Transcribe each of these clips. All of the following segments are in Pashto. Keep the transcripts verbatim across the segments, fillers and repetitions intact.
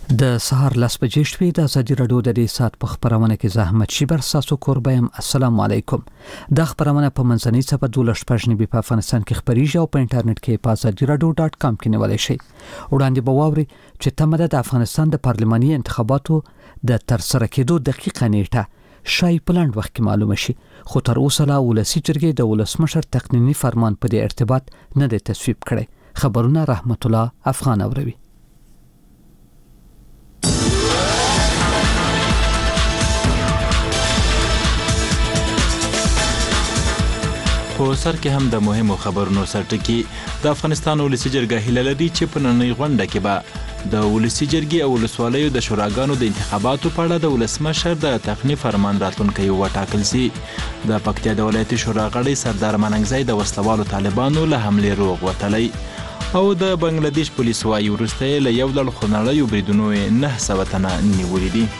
د سهار لاس بجې شوې د ازادي راډیو د دې سات په خبرونه کې زحمت شیبر ساسو کوربایم. السلام علیکم. د خبرونه په منځنۍ صفحه دولس پښنی په افغانستان کې خبريږي او په انټرنیټ کې په ازادي راډیو ډاټ کام کې نیولای شئ. وړاندې به واوري چې تمه د افغانستان د پارلماني انتخاباتو د ترسره کېدو دقیقه نیټه شای پلاند وخت کې معلومه شي، خو تر اوسه لا ولسی جرګې د ولسمشر تقنینی فرمان په دې ارتباط نه دی تصویب کړی. خبرونه رحمت الله افغان اوروي. په سر کې هم د مهمو خبرونو سرټکی د افغانستان ولسی جرګه هیله لري چې په نننۍ غونډه کې به د ولسی جرګې او ولسوالیو د شوراګانو د انتخاباتو په اړه د ولسمشر د تقنینی فرمان راتلونکی وټاکل شي. د پکتیا د ولایتي شورا غړی سردار مننګزی د وسلوالو طالبانو له حملې روغ وتلی او د بنگلاديش پولیس وايي ورسته له یو ډول خنړیو بریدونو نه سوه تنه نیولې دي.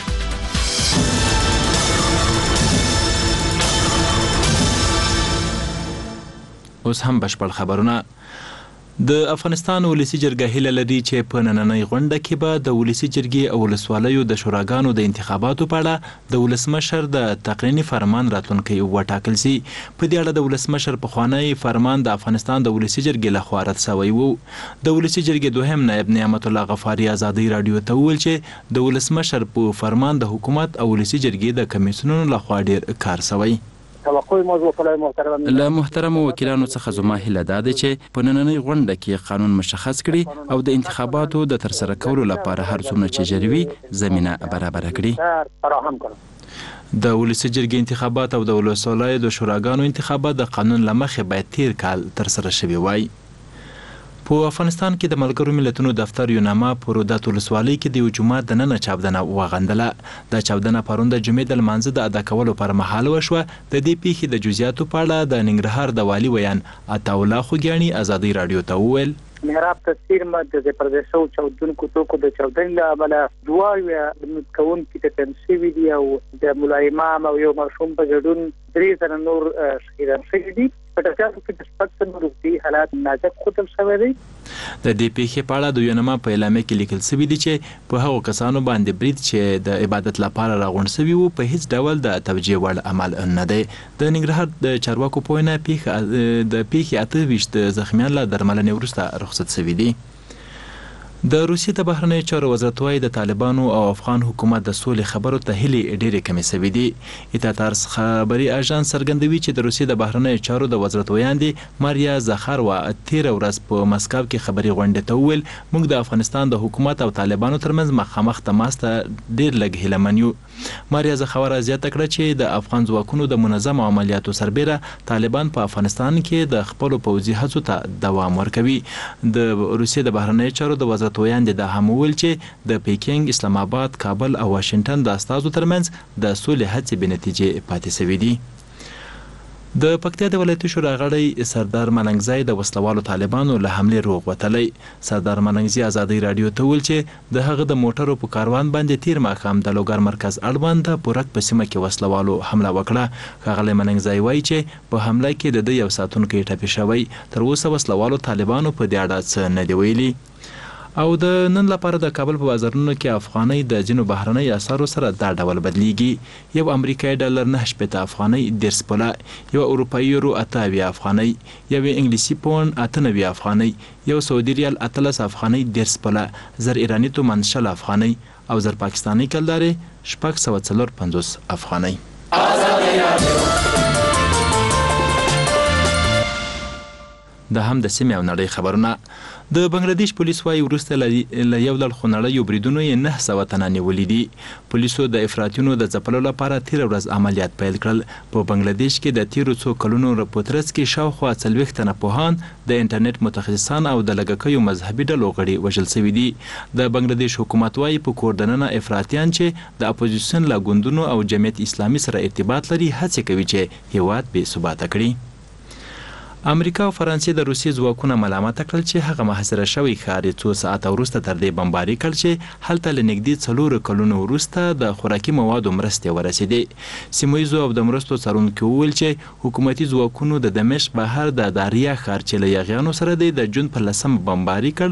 اوس هم بشپړ خبرونه. د افغانستان ولسی جرګه هیله لري چې په نننۍ غونډه کې به د ولسی جرګې او ولسوالیو د شوراګانو د انتخاباتو په اړه د ولسمشر د تقنینی فرمان راتلونکی وټاکل شي. په دې اړه د ولسمشر پخوانی فرمان د افغانستان د ولسی جرګې لخوا رد شوی وو. د ولسی جرګې دوهم نائب نعمت الله غفاری ازادي رادیو ته وویل چې د ولسمشر په فرمان د حکومت او ولسی جرګې د کمیسیونونو لخوا ډیر کار شوی. له محترم وکیلانو څخه زما هیله ده چې په نننۍ غونډه کې قانون مشخص کړي او د انتخاباتو د ترسره کولو لپاره هر څومره چې جوړوي زمينه برابر کړي. د ولسی جرګې انتخابات او د ولسوالیو د شوراګانو انتخابات د قانون لمخې باید تیر کال ترسره شوي وای. په افغانستان کې د ملګرو ملتونو دفتر یوناما په رودات ولسوالۍ کې د یو جومات د ننه چاودنه وغندله. د چاودنه پرون د جمعې د لمانځه د ادا کولو پر مهال وشوه. د دې پیښې د جزئیاتو په اړه د ننګرهار د والي ویان عطاالله خوګیاني ازادي رادیو ته وویل. محراب تصویر مده د پردیسو چودونکو توکو د چودنې له امله دوه د متکون کې د تنسیوي دی او د مولای امام او یو مرحوم په جډون درې زره نور شهیدان شوي دي. په تاسو کې د سپکسن روغتي حالات نازک ختم شوی دی. د دې پیښې په اړه د یوناما په اعلامیه کې لیکل شوی دی چې په هغو کسانو باندې برید چې د عبادت لپاره راغونډ شوي وو په هیڅ ډول د توجیه وړ عمل نه دی. د ننګرهار د چارواکو په وینا پیښه د پیښې اته ویشت زخمیان له درملنې وروسته رخصت شوي دي. د روسیې د بهرنیو چارو وزارت وايي د طالبانو او افغان حکومت د سولې خبرو ته هلې ډېرې کمې شوي دي. ایتاتارس خبري اژانس څرګندوي چې د روسیې د بهرنیو چارو د وزارت ویاندې ماریا زخاروا تیره ورځ په مسکو کې خبري غونډې ته وویل موږ د افغانستان د حکومت او طالبانو ترمنځ مخامخ تماس ته ډېر لږ هیلهمن یو. ماریا زخاروا زیاته کړه چې د افغان ځواکونو د منظم عملیاتو سربیره طالبان په افغانستان کې د خپلو پوځي هڅو ته دوام ورکوي. د روسیې د بهرنیو چارو د وزارت ویاندې دا هم وویل چې د پیکینګ، اسلام آباد، کابل او واشنگټن د استازو ترمنځ د سولې هڅې بې نتیجې پاتې شوي دي. د پکتیا د ولایتي شورا غړی سردار مننګزی د وسلوالو طالبانو له حملې روغ وتلی. سردار مننګزی ازادي رادیو ته وویل چې د هغه د موټرو په کاروان باندې تیر ماښام د لوګر مرکز اړوند د پورک په سیمه کې وسلوالو حمله وکړه. ښاغلی مننګزی وایي چې په حمله کې د ده یو ساتونکی ټپي شوی. تر اوسه وسلوالو طالبانو په دې اړه څه نه دي ویلي. او د نن لپاره د کابل په بازارونو کې افغانۍ د ځینو بهرنۍ اسعارو سره دا ډول بدلیږي. یو امریکایي ډالر نه شپېته افغانۍ دېرش پوله، یو اروپایي یورو اته اویا افغانۍ، یو انګلیسي پوند اته نوي افغانۍ، یو سعودي ریال اتلس افغانۍ دېرش پوله، زر ایراني تومان شل افغانۍ او زر پاکستاني کلدارې شپږ سوه څلور پنځوس افغانۍ. د هم د سیمې او نړۍ خبرونه. د بنگلاديش پولیس وايي وروسته له یو ډول خنړیو بریدونو یې نه سوه تنه نیولي دي. پولیسو د افراطیونو د ځپلو لپاره تیره ورځ عملیات پیل کړل. په بنگلاديش کې د تیرو څو کلونو په ترڅ کې شاوخوا څلوېښت تنه پوهان، د انټرنیټ متخصصان او د لږکیو مذهبي ډلو غړي وژل شوي دي. د بنگلاديش حکومت وايي په کور دننه افراطیان چې د اپوزیسیون له ګوندونو او جمعیت اسلامي سره ارتباط لري هڅې کوي چې هیواد بې ثباته کړي. امریکا او فرانسې د روسیې ځواکونه ملامت کړل چې هغه محاصره شوی ښار څو ساعته وروسته تر دې بمباري کړ چې هلته له نږدې څلورو کلونو وروسته د خوراکي موادو مرستې ورسېدې. سیمه ییزو او د مرستو څارونکو وویل چې حکومتي ځواکونو د دمشق بهر د داریا ښار چې له یاغیانو سره دی د جون په لسم بمباري کړ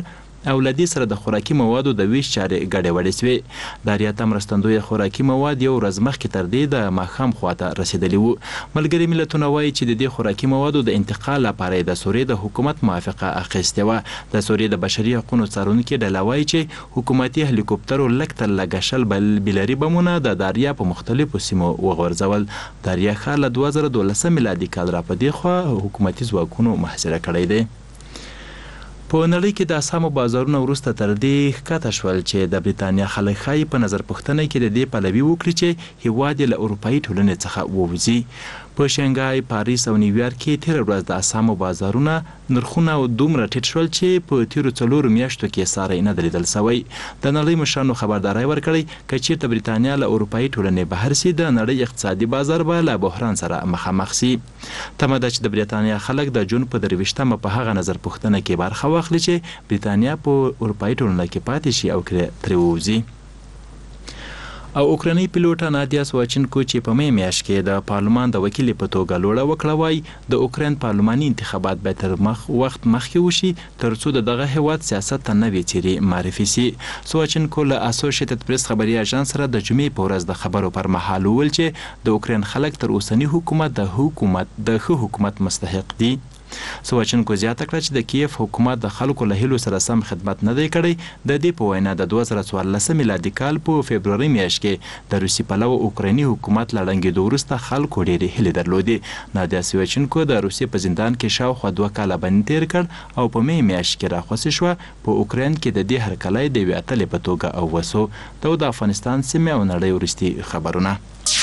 او لدې سره د خوراکي موادو د ویش چارې ګډوډې شوې. د ریاته مرستندوی خوراکي مواد یو ورځ مخکې تر دې د ماښام خواته رسیدلی وو. ملګري ملتونه وایي چې د دې خوراکي موادو د انتقال لپاره د سوریې د حکومت موافقه اخیستې وه. د سوریې د بشري حقوقو څارونکي ډله وایي چې حکومتي هلیکوپټرو لږ تر لږه شل بلري بمونه د داریا په مختلفو سیمو وغورځول. داریا ښار له دوه زره دولسم میلادي کال را په دې خوا حکومتي ځواکونو محاصره کړی دی. په نړۍ کې د اسهامو بازارونه وروسته تر دې ښکته شول چې د بریتانیا خلک ښایي په نظر پوښتنه کې د دې پلوي وکړي چې هیواد یې له اروپایي ټولنې څخه ووځي. په شنګای، پاریس او نیویارک کې تېره ورځ د اسهامو بازارونه نرخونه دومره ټیټ شول چې په تیرو څلورو میاشتو کې ساری نه دی لیدل سوی. د نړۍ مشرانو خبرداری ورکړی که چیرته بریتانیا له اروپایي ټولنې بهر سي د نړۍ اقتصادي بازار به له بحران سره مخامخ سي. تمه ده چې د بریتانیا خلک د جون په درویشتمه په هغه نظر پوښتنه کې برخه واخلي چې بریتانیا په اروپایي ټولنه کې پاتې شي او ترې ووځي. او اوکراني پیلوټه نادیا سواچنکو چې په مې میاشت کې د پارلمان د وکیلې په توګه لوړه وکړه وایي د اوکراین پارلماني انتخابات باید تر مخ وخت مخکې وشي ترڅو د دغه هیواد سیاست ته نوې څیرې معرفي سي. سواچنکو له اسوسییټډ پریس خبري اژانس سره د جمعې په ورځ د خبرو پر مهال وویل چې د اوکراین خلک تر اوسني حکومت د حکومت د ښه حکومت مستحق دي. سواچنکو زیاته کړه چې د کیف حکومت د خلکو له هیلو سره سم خدمت نه دی کړی. د دې په وینا د دوه زره څوارلسم میلادي کال په فبروري میاشت کې د روسي پلوه اوکرایني حکومت له ړنګېدو وروسته خلکو ډېرې هیلې درلودې. نادیا سواچنکو د روسیې په زندان کې شاوخوا دوه کاله بند تیر کړ او په مې میاشت کې راخوسې شوه. په اوکراین کې د دې هرکلی د یوې اتلې په توګه او وسو. دا د افغانستان سیمې او نړۍ وروستي خبرونه.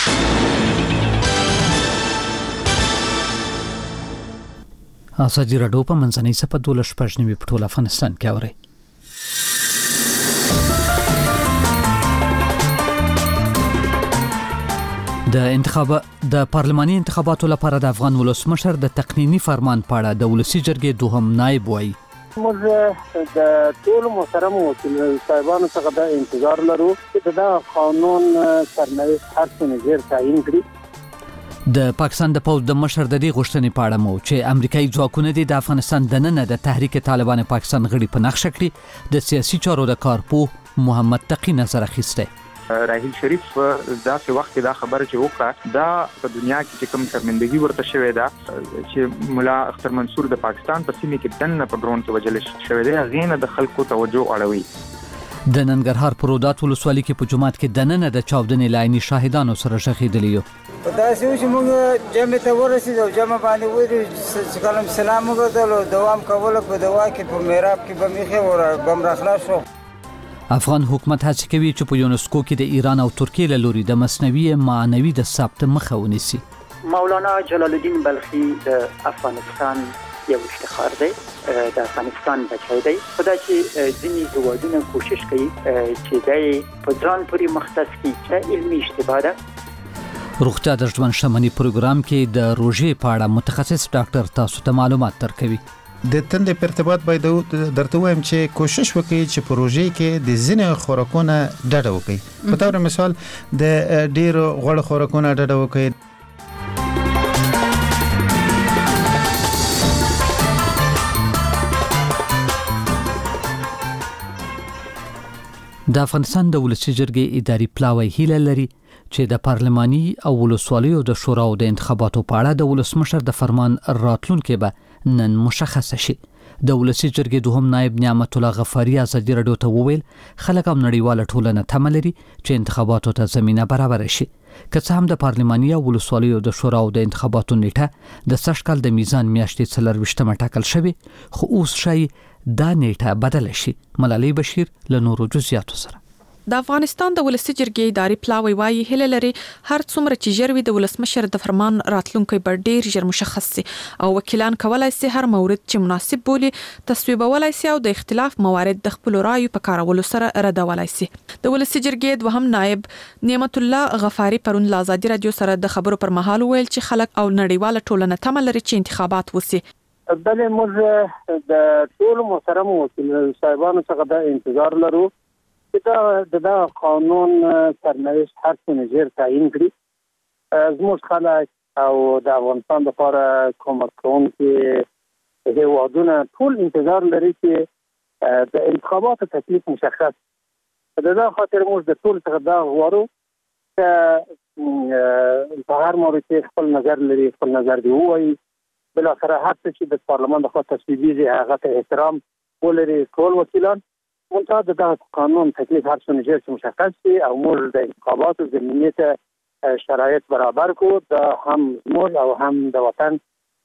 ازادي راډیو په منځنۍ سپه دولس شپږ نیمې په ټول افغانستان کې اوري. د انتخاب د پارلماني انتخاباتو لپاره د افغان ولسمشر د تقنینی فرمان په اړه د ولسی جرګې دوهم نائب وایي موږ د ټول محترم وکیل صاحبانو څخه د انتظار لرو چې دا قانون سرنوشت هر څه نظر تعیین کړي. د پاکستان د پوځ د مشر د دې غوښتنې په اړه مو چې امریکایي ځواکونه د افغانستان دننه د تحریک طالبان پاکستان غړي په نقشه کړي د سیاسي چارو د کارپوه محمد تقی نظر اخیسته. راحیل شریف داسې وخت دا خبره چې وکړه دا په دنیا کې چې کوم شرمندګي ورته شوې ده چې مولا اختر منصور د پاکستان په سیمه کې دننه په ډرون کې وجل شوې ده غینه د خلکو توجه اړوي. د ننګرهار په رودات ولسوالۍ کې په جمعات کې دننه د چاودنې لایني شاهدانو سره شهیدلی یو. دا چې موږ جمع ته ورسېدو جمع باندې وې چې کلم سلام وکړو دوام کوله په دوا کې په میراب کې به میخه ور بم راخلاص شو. افغان حکومت هڅه کوي چې په یونسکو کې د ایران او ترکیې له لوري د مصنوعي معنوي د ثبت مخه ونیسي. مولانا جلال الدین بلخی د افغانستان یو افتخار دی، د افغانستان بچی دی. خدای چې ځینې هیوادونه کوشش کوي چې دی په ځان پورې مختص کړي چې علمي اشتباه ده. روغتیا د ژوند شمني پروګرام کې د روژې په اړه متخصص ډاکټر تاسو ته معلومات درکوي. د تندې په ارتباط باید درته وایم چې کوشش وکړي چې په روژې کې د ځینې خوراکونه ډډه وکړي. په تور مثال د ډېرو غوړ خوراکونه ډډه وکړي. د افغانستان د ولسی جرګې اداري پلاوی هیله لري چې د پارلماني او ولسوالیو د شوراو د انتخاباتو په اړه د ولسمشر د فرمان راتلونکي به نن مشخص شي. د ولسی جرګې دوهم نائب نعمت الله غفاری ازادي راډیو ته وویل خلک هم نړیواله ټولنه تمه لري چې انتخاباتو ته زمينه برابر شي. که څه هم د پارلماني او ولسوالیو د شوراو د انتخاباتو نیټه د سږ کال د میزان میاشتې څلرویشتمه ټاکل شوې، خو اوس شي دا نیټه بدل شي. ملالۍ بشیر له نورو جزئیاتو سره. د افغانستان د ولسی جرګې اداري پلاوی وایي هله لري هر څومره چې ژروي د ولسمشر د فرمان راتلونکي بر ډیر ژر مشخص سي او وکیلان کولای سي هر مورد چې مناسب بولی تصویبولای سي او د اختلاف موارد د خپل رایو په کارولو سره ردولای سي. د ولسی جرګې دوهم نائب نعمت الله غفاری پرون له ازادي رادیو سره د خبرو پر مهال ویل چې خلک او نړیواله ټولنه تمه لري چې انتخابات وسي. بلې موږ د ټول محترم وکیل صاحبانو څخه د انتظار لرو چې دا قانون سرنوشت هر څه نظر تعیین کړي. زموږ خلک او د افغانستان لپاره کومک کوونکي هیوادونه ټول انتظار لري چې د انتخاباتو تکلیف مشخص. د دا خاطر موږ د ټول څخه دا غواړو چې په هر مورد کې خپل نظر لري، خپل نظر دی وایي. بل اخر هر څه چې د پارلمان د خوا تصویبیږي هغه ته احترام ولري ټول وکیلان. منتها د دغه قانون تکلیف هر څه نجات مشخص دي او موږ د انتخاباتو زمینه ته شرایط برابر کو، د هم موږ او هم د وطن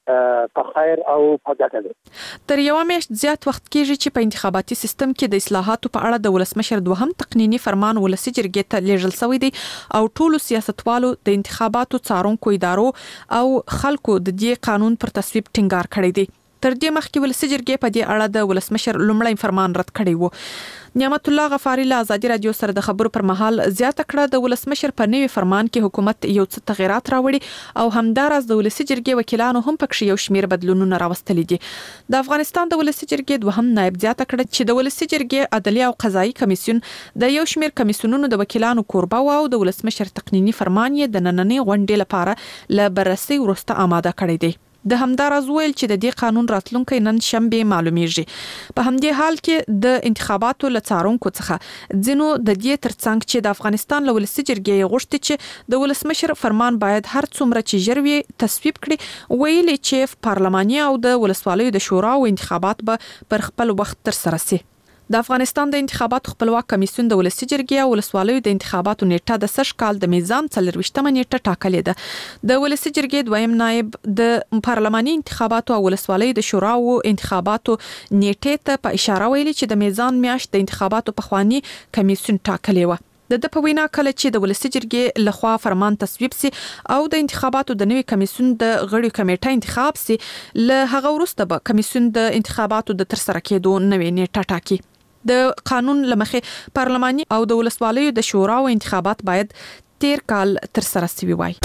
په خیر او په ګټه ده. تر یو میاشت زیات وخت کېږي چې په انتخاباتي سیستم کې د اصلاحاتو په اړه د ولسمشر دوهم تقنینی فرمان ولسي جرګې ته لیږل شوی دی او ټولو سیاستوالو د انتخاباتو څارونکو ادارو او خلکو د دې قانون پر تصویب ټینګار کړی دی. تر دې مخکې ولسي جرګې په دې اړه د ولسمشر لومړی فرمان رد کړی و. نعمت الله غفاری له ازادي رادیو سره د خبرو پر مهال زیاته کړه د ولسمشر په نوي فرمان کې حکومت یو څه تغیرات راوړي او همدارس د ولسي جرګې وکیلانو هم پکې یو شمیر بدلونونه راوستلي دي. د افغانستان د ولسي جرګې دوهم نائب زیاته کړه چې د ولسي جرګې عدلي او قضایي کمیسیون د یو شمیر کمیسیونونو د وکیلانو کوربه و او د ولسمشر تقنینی فرمان یې د نننۍ غونډې لپاره ل بررسي وروسته آماده کړی دی. د همدارز ویل چې د دې قانون راتلونکي نن شنبه معلومیږي. په همدې حال کې د انتخاباتو لڅارونکو څخه ځینو د دې ترڅنګ چې د افغانستان ولسي جرګې غوښتي چې د ولسمشر فرمان باید هر څومره چې ژر وي تصویب کړي، ویلي چې پارلماني او د ولسوالیو د شورا او انتخابات به پر خپل وخت تر سره شي. د افغانستان د انتخاباتو خپلواک کمیسیون د ولسي جرګې او ولسوالیو د انتخاباتو نیټه د سږ کال د میزان څلرویشتمه نیټه ټاکلې ده. د ولسي جرګې دویم نائب د پارلماني انتخاباتو او ولسوالیو د شورا او انتخاباتو نیټه ته په اشاره ویلي چې د میزان میاشت د انتخاباتو په خواني کمیسیون ټاکلې و. د د په وینا کله چې د ولسي جرګې لخوا فرمان تصویب سي او د انتخاباتو د نوي کمیسیون د غړي کمیټه انتخاب سي، له هغه وروسته به کمیسیون د انتخاباتو د ترسره کېدو نوې نیټه ټاکي. د قانون لمخې پارلماني او د ولسوالیو د شورا او انتخابات باید تیر کال تر سره شوي وای.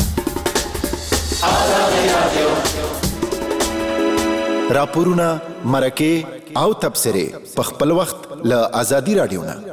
راپورونه، مرکه او تبصره په خپل وخت له ازادي رادیو نه.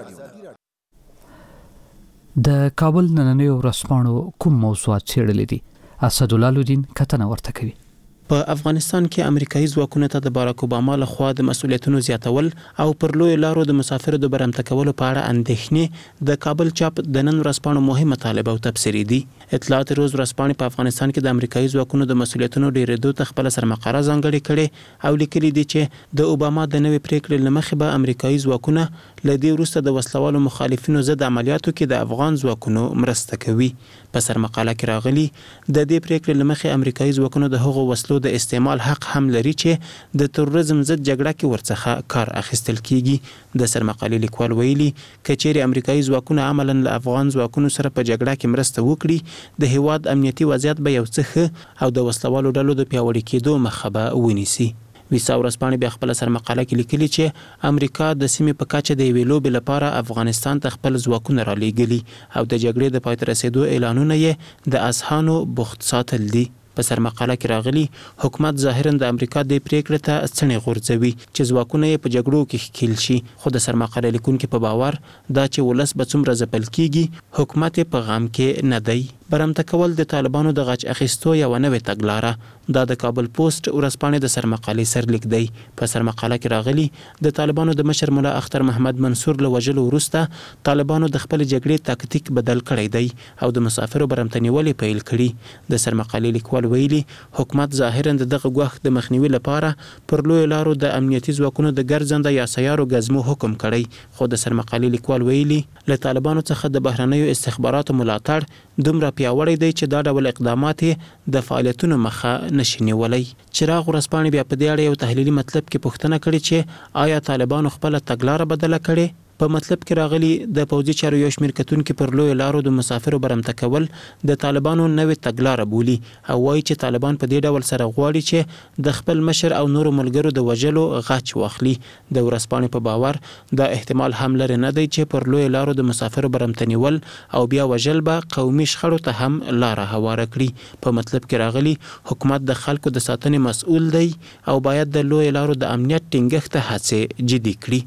د کابل نننۍ ورځپاڼو کوم موضوعات څېړلي دي؟ اسدالله لودین کتنه ورته کوي. په افغانستان کې امریکایي ځواکونو ته د باراک اوباما لخوا د مسؤلیتونو زیاتول او پر لوی لارو د مسافرو د برمته کولو په اړه اندېښنې د کابل چاپ د نن ورځپاڼو مهمه مطالبه او تبصرې دي. اطلاعات روز ورځپاڼې په افغانستان کې د امریکایي ځواکونو د مسؤلیتونو ډېرېدو ته خپل سرمقاله ځانګړې کړې او لیکلي دي چې د اوباما د نوې پریکړې له مخې به امریکایي ځواکونه له دې وروسته د وسلوالو مخالفینو ضد عملیاتو کې د افغان ځواکونو مرسته کوي. په سرمقاله کې راغلي د دې پریکړې له مخې امریکایي ځواکونو د هغو وسلو د استعمال حق هم لري چې د تروریزم ضد جګړه کې ورڅخه کار اخیستل کیږي. د سرمقالې لیکوال ویلي کچېرې امریکایي ځواکونه عملاً له افغان ځواکونو سره په جګړه کې مرسته وکړي، د هیواد امنیتي وضعیت به یو څه ښه او د وسلوالو ډلو د پیاوړي کېدو مخه به ونیسي. ویسا ورځپاڼې بیا خپل سرمقاله کې لیکلي چې امریکا د سیمې په کچه د یوې لوبې لپاره افغانستان ته خپل ځواکونه رالیږلي او د جګړې د پای ته رسېدو اعلانونه یې د اذهانو بوخت ساتل دي. په سرمقاله کې راغلي حکومت ظاهراً د امریکا د پریکړې ته څڼې غورځوي چې ځواکونه یې په جګړو کې ښکیل شي، خو د سرمقاله لیکونکي په باور دا چې ولس به څومره ځپل کیږي حکومت یې په غم کې نه دی. برمته کول د طالبانو د غچ اخیستو یو نوې تګلاره. دا د کابل پوسټ ورځپاڼې د سرمقالې سرلیک دی. په سرمقاله کې راغلي د طالبانو د مشر مولا اختر محمد منصور له وژلو وروسته طالبانو د خپل جګړې تاکتیک بدل کړی دی او د مسافرو برمته نیول پیل کړي. د سرمقالې لیکوال ویلي حکومت ظاهراً د دغه ګواښ د مخنیوي لپاره پر لوی لارو د امنیتي ځواکونو د ګرځنده یا سیارو ګزمو حکم کړی، خو د سرمقالې لیکوال ویلي له طالبانو څخه د بهرنیو استخباراتو ملاتړ دومره پیاوړی دی چې دا ډول اقدامات د فعالیتونو مخه نشي نیولی. چراغ ورځپاڼې بیا په دې اړه یو تحلیلي مطلب کې پوښتنه کړې چې آیا طالبانو خپله تګلاره بدله کړې؟ په مطلب کې راغلي د پوځي چارو یو شمېر کتونکي پر لویو لارو د مسافرو برمته کول د طالبانو نوې تګلاره بولي او وایي چې طالبان په دې ډول سره غواړي چې د خپل مشر او نورو ملګرو د وژلو غچ واخلي. د ورځپاڼې په باور دا احتمال هم لرې نه دی چې پر لویو لارو د مسافرو برمته نیول او بیا وژل به قومي شخړو ته هم لاره هواره کړي. په مطلب کې راغلي حکومت د خلکو د ساتنې مسؤل دی او باید د لویو لارو د امنیت ټینګښت ته هڅې جدي کړي.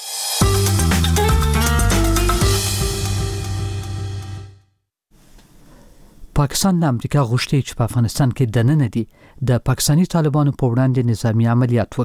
پاکستان له امریکا غوښتي چې په افغانستان کې دننه دي د پاکستاني طالبانو په وړاندې نظامی عملیات وکړي.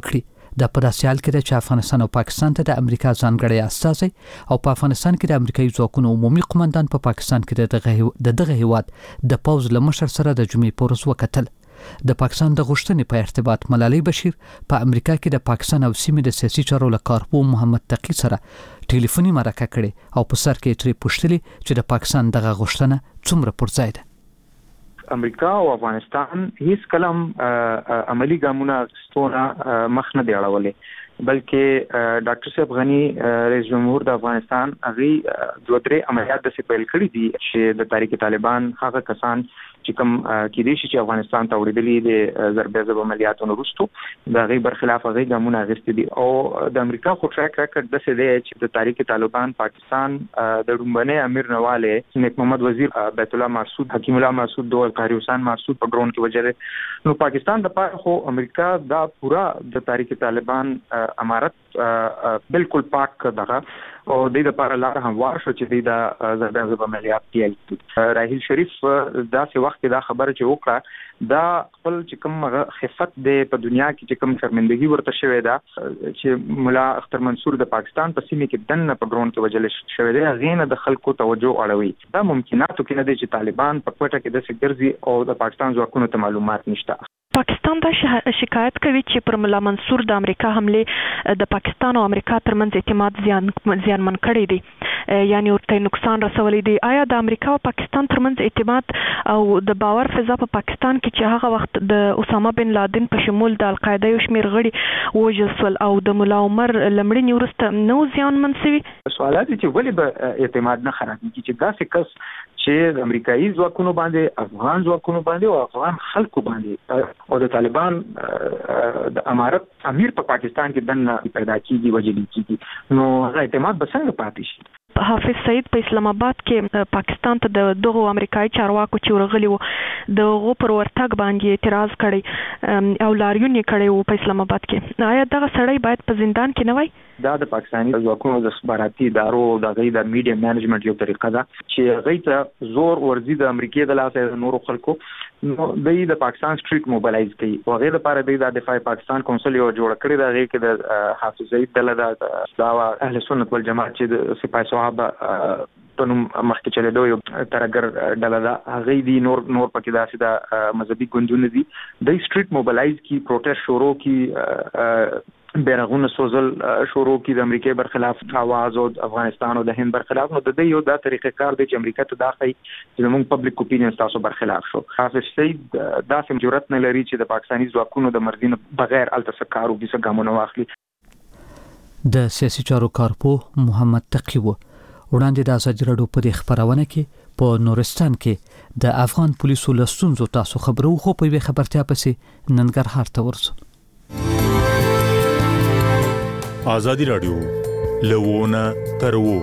د په داسې حال کې ده چې افغانستان او پاکستان ته د امریکا ځانګړی استازی او په افغانستان کې د امریکایي ځواکونو عمومي قومندان په پاکستان کې د دغه د دغه هیواد د پوز له مشر سره د جمعې په ورځ وکتل. د پاکستان د غوښتنې په ارتباط ملالۍ بشیر په امریکا کې د پاکستان او سیمې د سیاسي چارو له کارپوه محمد تقی سره ټلیفوني مرکه کړې او په سر کې ترې پوښتلې چې د پاکستان دغه غوښتنه څومره پر ځای ده. امریکا او افغانستان هیڅ کلم عملی ګامونه اخیستونه مخ نه دی اړولې، بلکې ډاکټر صاحب غنی رئیس جمهور د افغانستان هغه دوه درې عملیات د سپیل کړی دي چې د تحریک طالبان هغه کسان چې کوم کې دي چې افغانستان ته وړاندې دي ضربې ضرب عملیاتو وروسته د غي برخلاف هغه ګامونه اخیستي دي او د امریکا خو ټریک ریکارډ د څه دی چې د تحریک طالبان پاکستان د رومبنه امیر نواله نیک محمد وزیر بیت الله مسعود حکیم الله مسعود دوه قاری حسین مسعود په ډرون کې وجره نو پاکستان د پاره خو امریکا دا پورا د تحریک طالبان امارت بالکل پاک دغه او د لپاره لار هموار شو چې د ضربې ضرب عملیات پیل راهیل شریف دا څه وخت دا خبره چې وکړه دا خپل چې کوم خفت د په دنیا کې چې کوم شرمندګي ورته شوې ده چې مولا اختر منصور د پاکستان په سیمه کې دنه په ډرون کې وجل شوې ده غینه د خلکو توجه اړوي دا ممکناتو کې نه دي چې طالبان په کوټه کې د سګرزي او د پاکستان ځواکونو ته معلومات نشته. پاکستان دا شکایت کوي چې پر مولا منصور د امریکا حمله د پاکستان او امریکا ترمنځ اعتماد زیان زیانمن کړی دی، یعنی ورته نقصان رسولی دی. آیا د امریکا او پاکستان ترمنځ اعتماد او د باور فضا په پاکستان کې چې هغه وخت د اسامه بن لادن په شمول د القاعده یو شمیر غړي وژل شول او د مولا عمر لمړنی وروسته نو زیانمن شوي؟ سوالات چې ولې به اعتماد نه خرابېږي چې داسې کس چې د امریکایي ځواکونو باندې افغان ځواکونو باندې او افغان خلکو باندې او د طالبان د امارت امیر په پاکستان کې دنه پیدا کیږي وجلی کیږي نو هغه اعتماد به څنګه پاتې شي؟ حافظ سعید په اسلام آباد کې پاکستان ته د دغه امریکایي چارواکو چې ورغلي وو دغه پر ورتګ باندې اعتراض کړی او لاریون یې کړی وو په اسلام آباد کې. آیا دغه سړی باید په زندان کې نه وای؟ دا د پاکستاني ځواکونو د استخباراتي ادارو د غي د میډیا مینجمنت یو طریقه ده چې غي ته زور ورزي د امریکای د لاسه نورو خلکو نو د پاکستان سټریټ موبلایز کوي او غیر لپاره د دفاع پاکستان کونسل یو جوړ کړی دا غي کې د حافظ سعید دله د داوا اهل سنت والجماعت چې د سپاه صحابه په نوم مخکې چلیدو یو ترګر ډله ده هغه دی نور نور پکې داسې د مذهبي ګوندونه دي د سټریټ موبلایز کی پروټیسټ شروع کی بیرغونه سوزل شروع کی د امریکای برخلاف आवाज او افغانستان او د هند برخلاف نو د دې یو دا طریقې کار دی چې امریکا ته داخلي چې موږ پبلک اپینین تاسو برخلاف شو. حافظ سعید داسې جرأت نه لري چې د پاکستاني ځواکونو د مرزي بغیر الته کارو د څنګه واخلي. د سیاسي چارو کارپوه محمد تقی و وړاندې د ازادي راډیو په خبرونه کې په نورستان کې د افغان پولیسو له ستونزو تاسو خبرو خو په وی خبرتیا پسې ننګرهار ته ورسو. ازادي راډیو لوونه ترو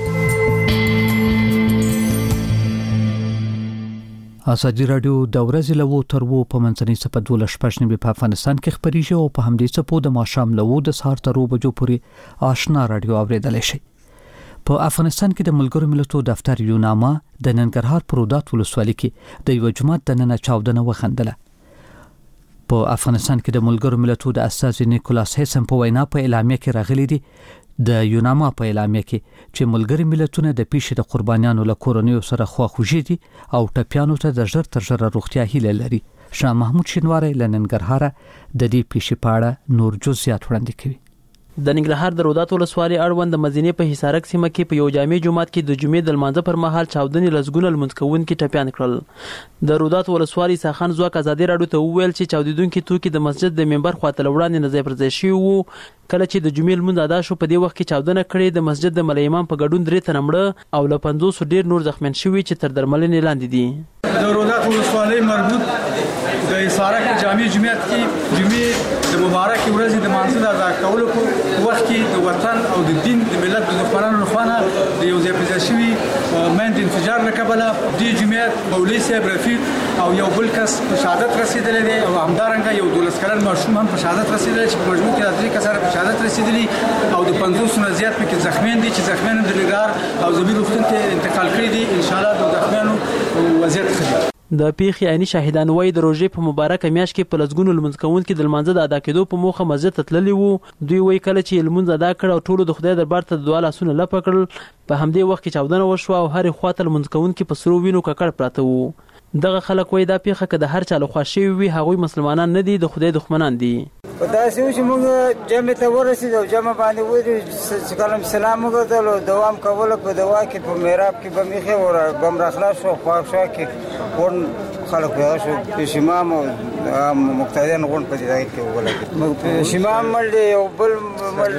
ازادي راډیو د ورځې لوو ترو په منځنۍ صفه دوله شپږ په افغانستان کې خبريږي او په همدې صفو د ماښام لوو د سهار ترو بجو پورې آشنا راډیو اوریدل شي. په افغانستان کې د ملګرو ملتونو دفتر یوناما د ننګرهار پرودات ولسوالۍ کې د یو جماعت د نن چاودنه وخندله. په افغانستان کې د ملګرو ملتونو د استازي نیکولاس هیسن په وینا په اعلامیه کې راغلي دي د یوناما په اعلامیه کې چې ملګري ملتونه د پیښې د قربانیانو له کورنیو سره خواخوږي دي او ټپیانو ته د ژر تر ژره روغتیا هیله لري. شاه محمود شینواری له ننګرهار د دې پیښې په اړه نور جزئیات وړاندې کوي. د ننګرهار د رودات ولسوالۍ اړوند د مدینې په حصارک سیمه کې په یو جامع جماعت کې د جمعې د لمانځه پر مهال چاودنې لزګونه لمونځ کوونکي ټپیان کړل. د رودات ولسوالۍ ساخن ځواک ازادي راډیو ته وویل چې چاودیدونکي توکي د مسجد د منبر خواته وړاندې نه ځای پر ځای شوي وو. کله چې د جمعې لمونځ ادا شو په دې وخت کې چاودنه کړې د مسجد د ملا امام په ګډون درې تنه مړه او له پنځوسو ډیر نور زخمیان شوي چې تر درملنې لاندې دي. د رودات ولسوالۍ مربوط د حصارک جامع جمعیت کې جمعې د مبارک ورځې د مانځه د ادا کولو په وخت کې د وطن او د دین د ملت د دښمنانو لخوا د یو ځای پر ځای شوي مند انفجار له کبله دې جمعیت مولوي صاحب رفیق او یو بل کس په شهادت رسېدلی دی او همدارنګه یو دولس کلن ماشوم هم په شهادت رسېدلی چې په مجموع کې د درې کسانو په شهادت رسېدلي او د پنځوسو نه زیات پکې زخمیان دي چې زخمیان هم د ننګرهار او زمین روغتون ته انتقال کړي دي. انشاءالله د زخمیانو وضعیت ښه دی. د پیښې عیني شاهدان وایي د روژې په مبارکه میاشت کې په لسګونو لمونځ کوونکي د لمانځه د ادا کېدو په موخه مسجد ته تللي وو. دوی وایي کله چې لمونځ ادا کړ او ټولو د خدای دربار ته د دعا لاسونه لپه کړل، په همدې وخت کې چاودنه وشوه او هرې خواته لمونځ کوونکي په سرو وینو ککړ پراته وو. دغه خلک وایي دا پیښه که د هر چا لخوا شوې وي هغوی مسلمانان نه دي، د خدای دښمنان دي. په داسې و چې موږ جمع ته ورسېدو، جمع باندې ودرېدو چې کله سلام وګرځولو، دوام کوله په دوا کې، په محراب کې بم ایښی و، بم راخلاص شو، خواښا کې غونډ خلک پیدا شو، پیشیمام او مقتدیان غونډ په دې ځای کې وولګېد. پیشیمام مړ دی، یو بل مړ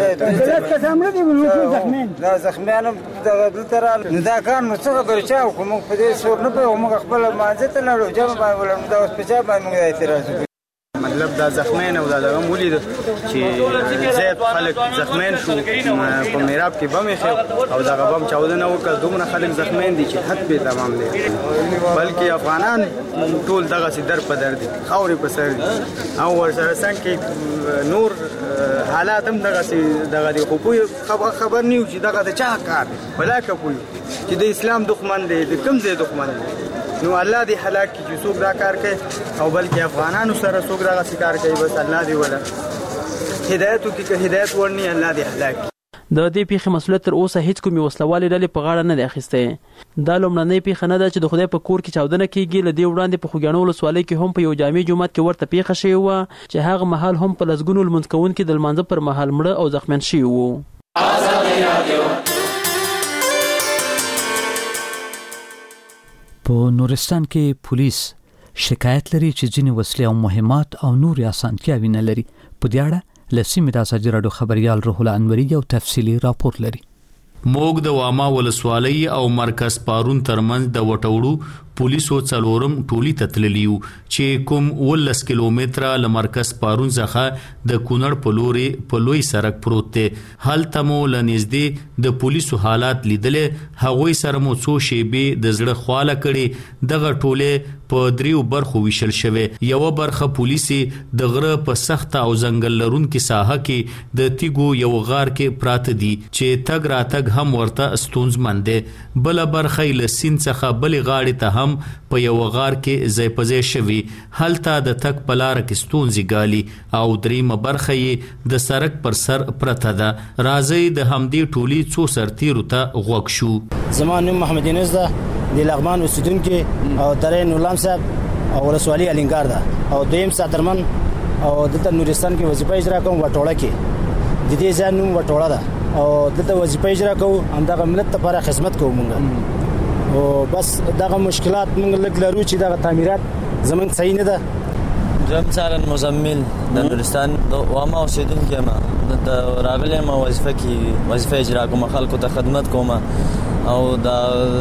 دی، دا زخمیان هم دغه دلته راغلل. نو دا کار نو څه خبرې چا وکړو؟ موږ په دې څوک نه پوهېږو، موږ خپله لمانځه ته لاړو، جمع باندې ولاړو، دا اوس په چا باندې موږ دا اعتراض وکړو؟ مطلب دا زخمین او دا دغه ولید چې زیات خلک زخمین شو، په میراب کې بم یې او دغه بم چاودنه وکړه، دومره خلک زخمین دي چې حد به تمام دي. بلکې افغانان ټول دغه سي در په در دي، خاورې په سر دي او ورسره څنګه نور حالات هم دغه سي دغه دي. خو خبر خبر نیو چې دغه د چا کار ولاکه کوي چې د اسلام دښمن دی، د کوم ځای دښمن دی. نو الله دې هلاک کړي چې څوک دا کار کوي، او بلکې افغانانو سره څوک دغه سي کار کوي، بس الله دې ولا هدایت وکړي، که هدایت ورني الله دې هلاک کړي. د دې پیښې مسؤلیت تر اوسه هیڅ کومې وسلوالې ډلې په غاړه نه دی اخیستی. دا لومړنۍ پیښه نه ده چې د خدای په کور کې چاودنه کیږي. له دې وړاندې په خوږیاڼو ولسوالۍ کې هم په یو جامع جومات کې ورته پیښه شوې وه چې هغه مهال هم په لسګونو لمونځ کوونکي د لمانځه پر مهال مړه او زخمیان شوي وو. په نورستان کې پولیس شکایت لري چې ځینې وسلې او مهمات او نورې اسانتیاوې نه لري. په دې اړه له سیمې د ازادي راډیو خبریال روح الله انوري یو تفصیلي راپور لري. موږ د واما ولسوالۍ او مرکز پارون ترمنځ د وټوړو پولیسو څلورم ټولي ته تللیو چې کوم ولس کیلومتره له مرکز پارون څخه د کونړ په لوري په لوی سړک پروت دی. هلته مو له نږدې د پولیسو حالات لیدلې، هغوی سره مو څو شیبې د زړه خواله کړي. دغه ټولې په دریو برخو ویشل شوې. یوه برخه پولیسي د غره په سخته او ځنګل لرونکي ساحه کې د تیګو یو غار کې پراته دي چې تګ راتګ هم ورته ستونزمن دی. بله برخه له سیند څخه بلې غاړې ته هم په یو غار کې ځای په ځای شوي، هلته د تک په لاره کې ستونزې ګالي، او دریمه برخه یې د سړک پر سر پرته ده. راځئ د همدې ټولي څو سرتیرو ته غوږ شو. زما نوم محمد انس ده، د لغمان اوسیدونکی او درې نورلام صاحب او ولسوالي الینګار ده، او دویم ساترمن او دلته نورستان کې وظیفه اجرا کوم. وټوړه کې د دې ځای نوم وټوړه ده او دلته وظیفه اجرا کوم، همدغه ملت لپاره خدمت کوو مونږ. او بس دغه مشکلات موږ لږ لرو چې دغه تعمیرات زمونږ صحیح نه ده. زه مثلا مزمل د نورستان د واما اوسیدونکی یم، د راغلی یم وظیفه کې وظیفه اجرا کوم، خلکو ته خدمت کوم. او د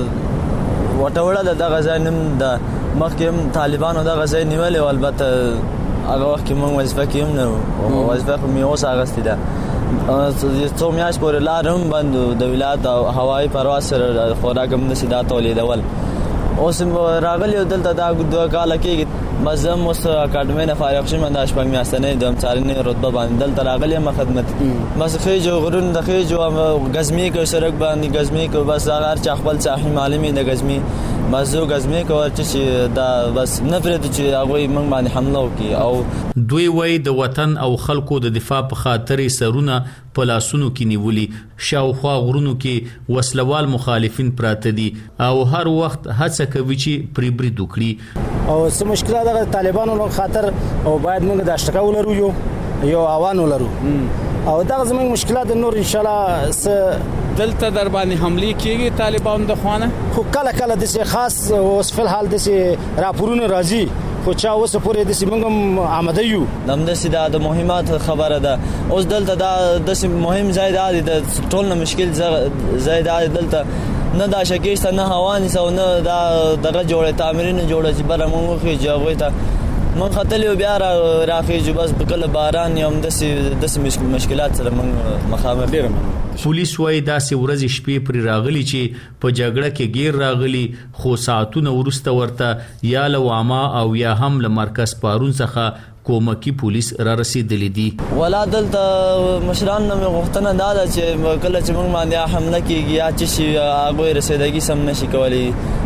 وټوړه د دغه ځای نوم د مخکې هم طالبانو دغه ځای نیولی و، البته هغه وخت کې موږ وظیفه کې هم نه وو، وظیفه خو مې اوس اخیستې ده. څو میاشت پورې لار هم بند و، د ولایت او هوایي پرواز سره خوراک هم نشي دا تولیدول. اوس راغلی و دلته دا دوه کاله کېږي، بس زه هم اوس اکاډمۍ نه فارغ شوم، دا شپږ میاشتنۍ دویم څارنې رتبه باندې دلته راغلی یم خدمت. بس خېجو غرونه د خېجو ګزمې کوي، سړک باندې ګزمې کوي، بس هر چا خپل ساحې معلوم د ګزمې، بس زه ګزمې کوم چې دا بس نه پرېږدي چې هغوی موږ باندې حمله وکړي. او دوی وایي د وطن او خلکو د دفاع په خاطر سرونه په لاسونو کې نیولي، شاوخوا غرونو کې وسلوال مخالفین پراته دي او هر وخت هڅه کوي چې پرې برید وکړي. او څه مشکلات دغه طالبانو له خاطر او باید موږ د اشتکا ولرو، یو یو اوان ولرو، او دغه زموږ مشکلات نور ان شاء الله س دلته در باندې حمله کیږي طالبان د خوانه. خو کله کله د څه خاص اوس په حال د څه راپورونه راځي، خو چا اوس پورې د څه موږ آماده یو. دمده سي دا د مهمات خبره ده. اوس دلته دا د مهم ځای دی، د ټول نه مشکل ځای دی دلته، نه دا شکیشته، نه هواني سو، نه دا دغه جوړه تعمیرونه جوړه چې بره مونږ خو جوړوي ته من خطلی و بیا راخیجو، بس بکل باران یم داسې مشکلات سره موږ مخامخ ډېر. پولیس وایي داسې ورځې شپې پرې راغلي چې په جګړه کې ګیر راغلي، خو ساعتونه وروسته ورته یا له واما او یا هم له مرکز پارون څخه کومکی پولیس را رسیدلی دي. ولا دلته مشران نه غوښتنه دا ده چې کله چې موږ باندې حمله کیږي یا چې شي هغوی رسیدګي سم نشي کولی.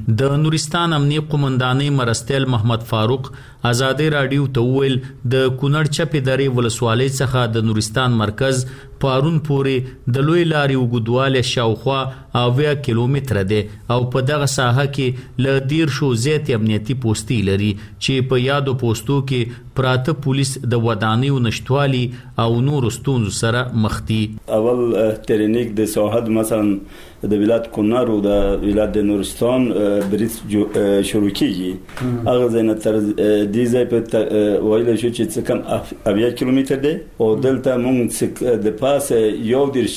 د نورستان امنیه قومندانۍ مرستیال محمد فاروق آزادی رادیو ته ویل د کونړ چپې درې ولسوالۍ څخه د نورستان مرکز پارون پورې د لوی لارې وګدواله شاوخوا اویا کیلومتره دی او په دغه ساحه کې ل دیر شو زیات امنیتي پوسټي لري چې په یادو پوسټو کې پراته پولیس د ودانیو نشټوالي او نور ستونزو سره مخ دي. اول ترنیک د ساحد مثلا د ولایت کونړ او د ولایت د نورستان بریس شروع کیږي هغه زینه تر دې ځای په وایل شو چې څه کم اویا کیلومتر دی او دلته موږ د پاسه یو دیر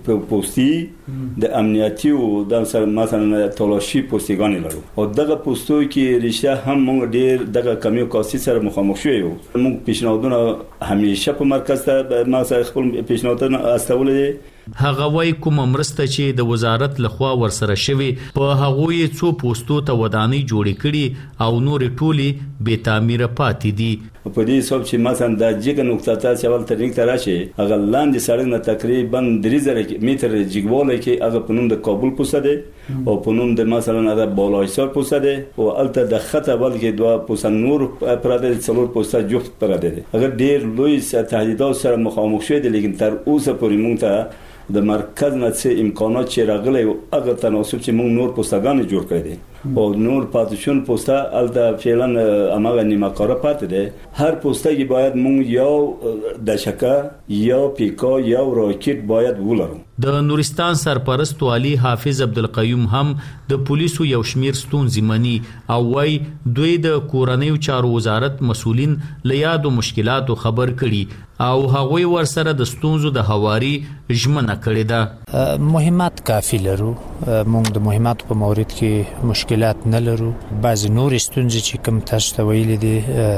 پوسټي د امنیتي او د مثلا تلاشي پوسټګان لرو او دغه پوسټو کې ریشه هم موږ ډیر دغه کمیو کاسي سره مخامخ شو یو موږ پیشنهادونه همیشه په مرکز ته ما سره خپل پیشنهادونه استولې. هغه وای کوم مرسته چې د وزارت لخوا ورسره شوی په هغوی څو پوسټو ته ودانۍ جوړې کړي او نور ټولي به تعمیر پاتې دي. په دې حساب چې مثلا د جګ نقطه ته چې اول ترنیک ته راشي هغه لاندې سړک نه تقریبا درې زره متر جګوالی کې هغه په نوم د کابل پوسټ دی او په نوم د مثلا هغه بالایسار پوسټ دی او الته د خط اول کې دوه پوسټ نور پراته څلور پوسټ جفت پراته دي. هغه ډیر لوی تهدیدات سره مخامخ شوی دي لیکن تر اوسه پورې موږ ته د مرکز نه څه امکانات چې راغلي هغه تناسب چې موږ نور پوسټګان جوړ کړی دي او نور پاتشون پوسټه الته فعلا امغه نیمه کار پاتې ده. هر پوسټه کې باید موږ یو دشکه یا پیکا یا راکټ باید ولرو. د نورستان سرپرست والی حافظ عبدالقیوم هم د پولیسو یو شمیر ستونزې مني او وای دوی د کورنیو چارو وزارت مسؤلین له یادو مشکلاتو خبر کړي او هغوی ورسره د ستونزو د هواري ژمنه کړې ده. مهمات کافي لرو، موږ د مهمات په مورید کې مشکلات نه لرو. بعض نور ستونزې چې کوم تاسو ته ویل دي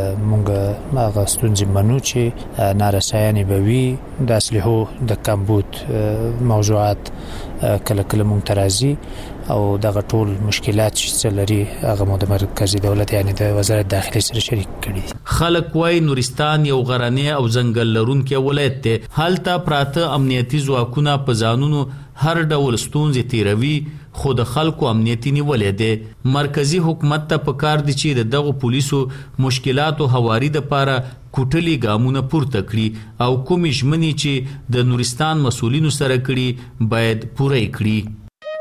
موږ هغه ستونزې منو چې نارسایانه به وي د اصلحو د کمبود موضوعات کله کله مونږ ترازی او دغه ټول مشکلات چې لري هغه مو د مرکزی دولت یعنی د وزارت داخلي سره شریک کړي. خلک وای نورستان یو غرنی او ځنګل لرونکی ولایت دی. هلته پراته امنیتي ځواکونه په ځانونو هر ډول ستونزې تیروي خو د خلکو امنیتي نیولې دی. مرکزی حکومت ته پکار دي چې دغه پولیسو مشکلاتو هواري د پاره کوټلي ګامونه پورته کړي او کوم ژمنې چې د نورستان مسؤلینو سره کړي باید پوره کړي.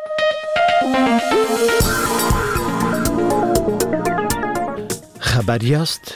خبریاست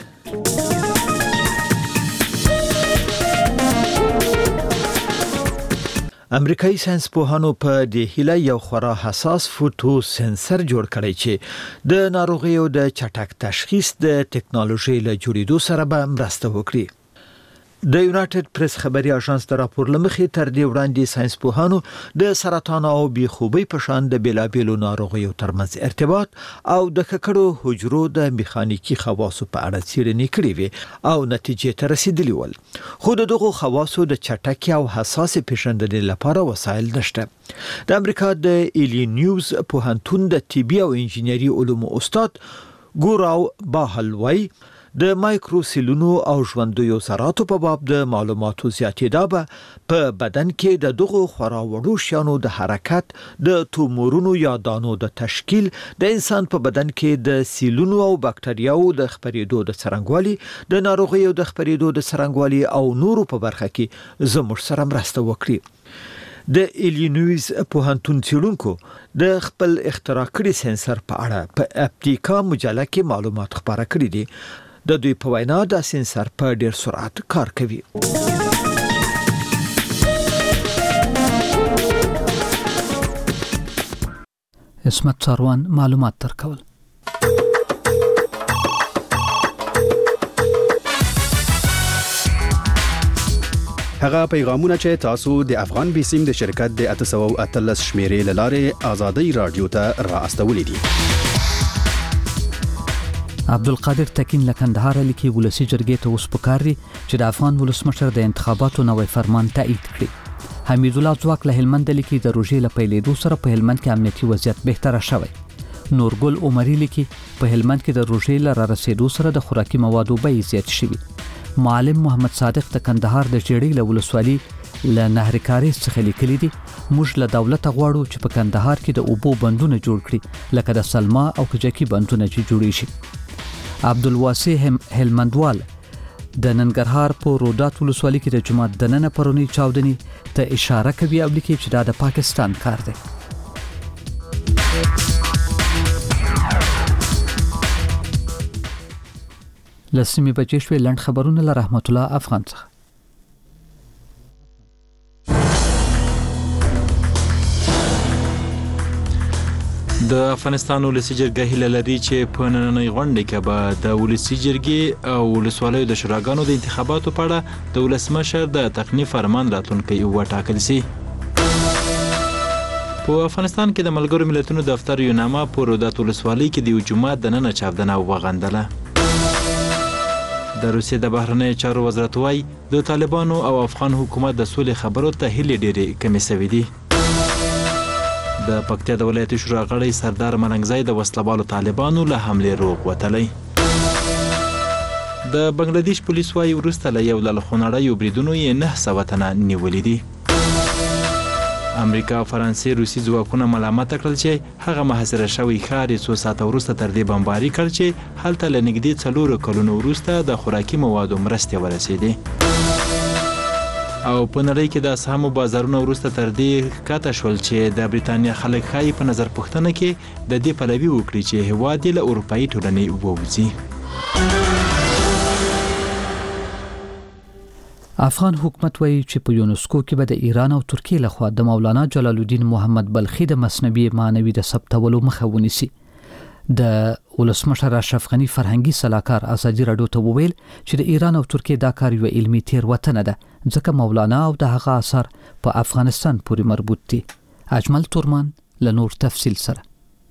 امریکایي ساينسپوهانو په دې هیله یو خورا حساس فوټو سنسر جوړ کړی چې د ناروغیو د چټک تشخیص د ټکنالوژي له جوړېدو سره به مرسته وکړي. د یونایټډ پریس خبري اژانس د راپور لمخې تر دې وړاندې ساينسپوهانو د سرطان او بېخوبۍ په شان د بیلابېلو ناروغیو ترمنځ ارتباط او د ککړو حجرو د میخانیکي خواصو په اړه څېړنې کړې وې او نتیجې ته رسیدلي ول. خو د دغو خواصو د چټکۍ او حساسې پیژندنې لپاره وسایل نشته. د امریکا د ایلینیوز پوهنتون د طبي او انجینري علومو استاد ګوراو باهلوی د مایکروسیلونو او ژوندیو ذراتو په باب د معلوماتو زیاتېدا به په بدن کې د دغو خورا وړو شیانو د حرکت د تومورونو یا دانو د تشکیل د انسان په بدن کې د سیلونو او بکټریاو د خپرېدو د څرنګوالي د ناروغیو د خپرېدو د څرنګوالي او نورو په برخه کې زموږ سره مرسته وکړي. د ایلینویز پوهنتون څېړونکو د خپل اختراع کړي سنسر په اړه په اپتیکا مجله کې معلومات خپاره کړي دي. د دوی په وینا د سنسر په ډیر سرعت کار کوي. اسمت څاروان معلومات ترکول. هغه پیغامونه چې تاسو د افغان بیسیم د شرکت د اته سوه او اتلس شمیرې لاره آزادۍ رادیو ته را استولې دي. عبدالقادر تکین لکندهار لیکي ولسی جرګې ته اوس پکار دي چې د افغان ولسمشر د انتخاباتو نوې فرمان تایید کړي. حمید الله ځواک له هلمند لیکي د روژې له پیلېدو سره په هلمند کې امنیتي وضعیت بهتره شوی. نورګل عمري لیکي په هلمند کې د روژې له را رسېدو سره د خوراکي موادو بیې زیات شوي. معلم محمد صادق د کندهار د جړې له ولسوالۍ له نهر کاریز څخه لیکلي دي موږ له دولت غواړو چې په کندهار کې د اوبو بندونه جوړ کړي لکه د سلما او کجکی بندونه چې جوړی شي. عبدالواسع هلمندوال د ننګرهار په رودات ولسوالۍ کې د جماعت دننه پرونی چاودنی ته اشاره کوي او لیکي چې دا د پاکستان کار دی. لسمی بچی شوی لند خبرونه له رحمت الله افغان څخه. د افغانستان ولسی جرګه هیله لري چې په نننۍ غونډه کې به د ولسی جرګې او ولسوالیو د شوراګانو د انتخاباتو په اړه د ولسمشر د تقنینی فرمان راتلونکي وټاکل شي. په افغانستان کې د ملګرو ملتونو دفتر یو نامه په رودات ولسوالۍ کې د جمعه د نن چاودنه وغندله. د روسیې د بهرنیو چارو وزارت وايي د طالبانو او افغان حکومت د سولې خبرو ته هیلې ډېرې کمې شوې دي. د پکتیا د ولایت شورا غړی سردار ملنګزی د وسلوالو طالبانو له حملې روغ وتلی. د بنگلاديش پولیس وايي وروسته له یو له خونړیو بریدونو یې نه سوه تنه نیولي دي. امریکا او فرانسې روسي ځواکونه ملامت کړل چې هغه محاصره شوی ښار یې څو ساعته وروسته تر دې بمباري کړ چې هلته له نږدې څلورو کلونو وروسته د خوراکي موادو مرستې ورسېدې. او په نړۍ کې د اسهامو بازارونه وروسته تر دې ښکته شول چې د بریتانیا خلک ښایي په نظر پوښتنه کې د دې پلوي وکړي چې هېواد یې له اروپایي ټولنې ووځي. افغان حکومت وایي چې په یونسکو کې به د ایران او ترکیې لخوا د مولانا جلال الدین محمد بلخي د مثنوي معنوي د ثبتولو مخه ونیسي. د ولسمشر اشرف غنی فرهنګي سلاکار ازادي راډیو ته وویل چې د ایران او ترکیې دا کار یو علمي تیروتنه ده ځکه مولانا او د هغه اثار په افغانستان پورې مربوط دي. اجمل تورمان له نور تفصیل سره.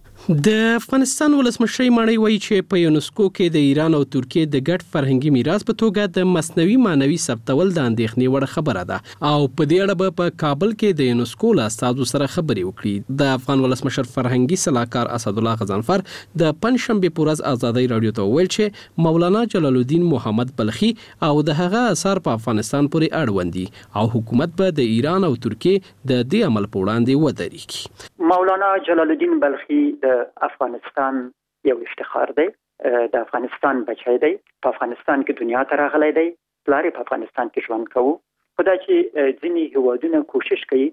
د افغانستان ولسمشر ماڼۍ وایي چې په یونسکو کې د ایران او ترکیې د ګډ فرهنګي میراث په توګه د مثنوي معنوي ثبتول د اندېښنې وړ خبره ده او په دې اړه به په کابل کې د یونسکو له استادو سره خبرې وکړي. د افغان ولسمشر فرهنګي سلاکار اسدالله غضنفر د پنځشنبه په ورځ ازادي راډیو ته وویل چې مولانا جلال الدین محمد بلخي او د هغه اثار په افغانستان پورې اړوند دي او حکومت به د ایران او ترکیې د دې عمل په وړاندې ودرېږي. مولانا جلال الدین بلخي د افغانستان یو افتخار دی، د افغانستان بچی دی، په افغانستان کې دنیا ته راغلی دی، پلار په افغانستان کې ژوند کوو. خو دا چې ځینې هیوادونه کوشش کوي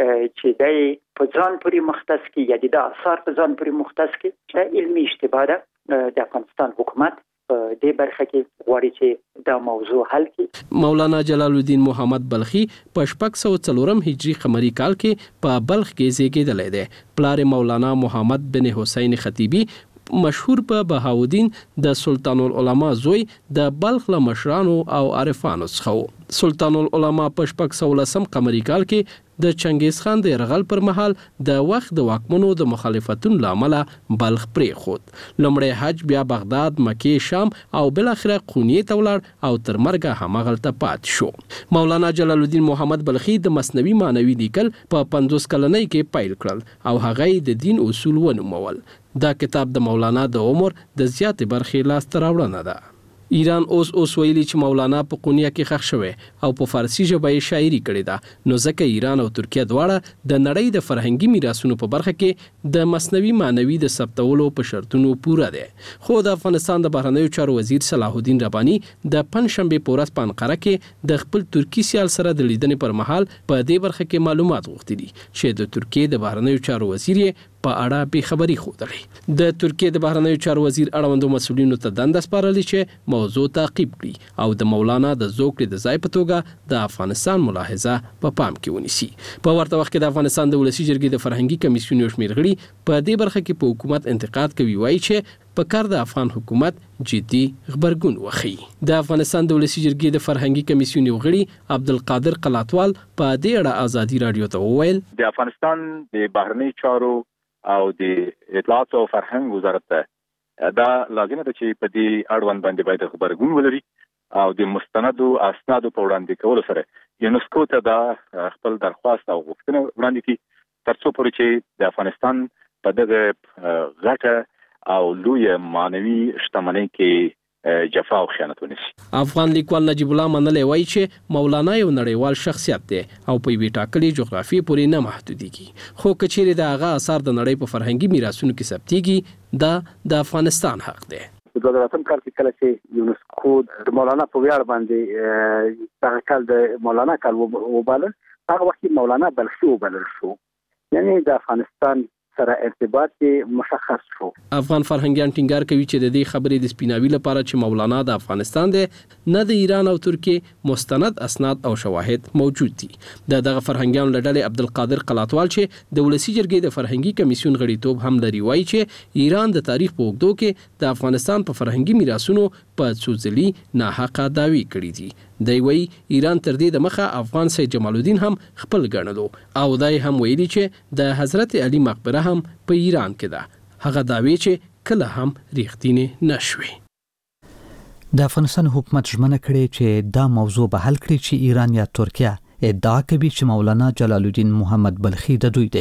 چې د په ځان پورې مختص کړي یا د اثار په ځان پورې مختص کړي، دا علمي اشتباه ده. د افغانستان حکومت دې برخه کې غواړي چې دا موضوع حل کړي. مولانا جلال الدین محمد بلخي په شپږ سوه څلورم هجري قمري کال کې په بلخ کې زیږېدلی دی. پلار مولانا محمد بن حسین خطیبي مشهور په بهاودین د سلطان العلماء زوی د بلخ له مشرانو او عارفانو څخه و. سلطان العلماء په شپږ سوه لسم قمري کال کې د چنګیز خان د یرغل پر مهال د وخت د واکمنو د مخالفتونو له امله بلخ پرېښود. لومړی حج، بیا بغداد، مکې، شام او بالاخره قونیې ته ولاړ او تر مرګه هماغلته پاتې شو. مولانا جلال الدین محمد بلخي د مثنوي معنوي لیکل په پنځوس کلنۍ کې پیل کړل او هغه د دین اصول ونومول. دا کتاب د مولانا د عمر د زیاتې برخې لاسته راوړنه ده. ایران اوس اوس ویلي چې مولانا په قونیه کې ښخ شوی او په فارسی ژبه یې شاعري کړې ده، نو ځکه ایران او ترکیه دواړه د نړۍ د فرهنګي میراثونو په برخه کې د مثنوي معنوي د ثبتولو په شرطونو پوره دي. خو د افغانستان د بهرنیو چارو وزیر صلاح الدین رباني د پنځشنبه په ورځ په انقره کې د خپل ترکی سیال سره د لیدنې پر مهال په دې برخه کې معلومات غوښتي چې د ترکیې د بهرنیو چارو وزیر په اړه به خبري خوده. د ترکیې د بهرنیو چارو وزیر اړوندو مسؤلینو ته دنده سپارلې چې موضوع تعقیب کړي او د مولانا د زوکړې د ځای په توګه د افغانستان ملاحظه په پا پام کې ونیسي. په ورته وخت کې د افغانستان د ولسی جرګې د فرهنګي کمیسیون یو شمېر غړي په دې برخه کې په حکومت انتقاد کوي، وایي چې په کار د افغان حکومت جدي خبرګون وخی. د افغانستان د ولسی جرګې د فرهنګي کمیسیون یو غړي عبدالقادر قلاتوال په دې اړه ازادي راډیو ته وویل د افغانستان د بهرنی چارو او د اطلاعات او فرهنګ وزارت ته دا لازمه ده چې په دې اړوند باندې باید خبرګون ولري او د مستندو اسنادو په وړاندې کولو سره یونسکو ته دا خپل درخواست او غوښتنه وړاندې کړي تر څو پورې چې د افغانستان په دغه غټه او لوی معنوي شتمنۍ کې جفا او خیانت ونشي. افغان لیکوال نجیب الله منلی وایي چې مولانا یو نړیوال شخصیت دی او په یوې ټاکلې جغرافیې پورې نه محدودېږي، خو که چیرې د هغه آثار د نړۍ په فرهنګي میراثونو کې ثبتېږي دا د افغانستان حق دی. په دوه زره اتم کال کې کله چې یونسکو د مولانا په ویاړ باندې هغه کال د مولانا کال وباله، هغه وخت مولانا بلخي وبلل شو، یعنی د افغانستان سره ارتباط مشخص شو. افغان فرهنګیان ټینګار کوي چې د دې خبرې د سپیناوي لپاره چې مولانا د افغانستان دی نه د ایران او ترکیه مستند اسناد او شواهد موجود دي. د دغه فرهنګیان لړلې عبدالقادر قلاتوال چې د ولسی جرګې د فرهنګي کمیسیون غړیتوب هم لري وایي چې ایران د تاریخ په اوږدو کې د افغانستان په فرهنګي میراثونو په څوځلي ناحقه دعوی کړې دي. دی وایي ایران تر دې د مخه افغان سید جمال الدین هم خپل ګڼلو او دای هم ویلي چې د حضرت علي مقبره هم په ایران کې ده، هغه دعوی چې کله هم ریښتینې نشوي. د افغانستان حکومت ژمنه کړې چې دا موضوع به حل کړي چې ایران یا ترکیه ادعا کوي چې مولانا جلال الدین محمد بلخي د دوی دی.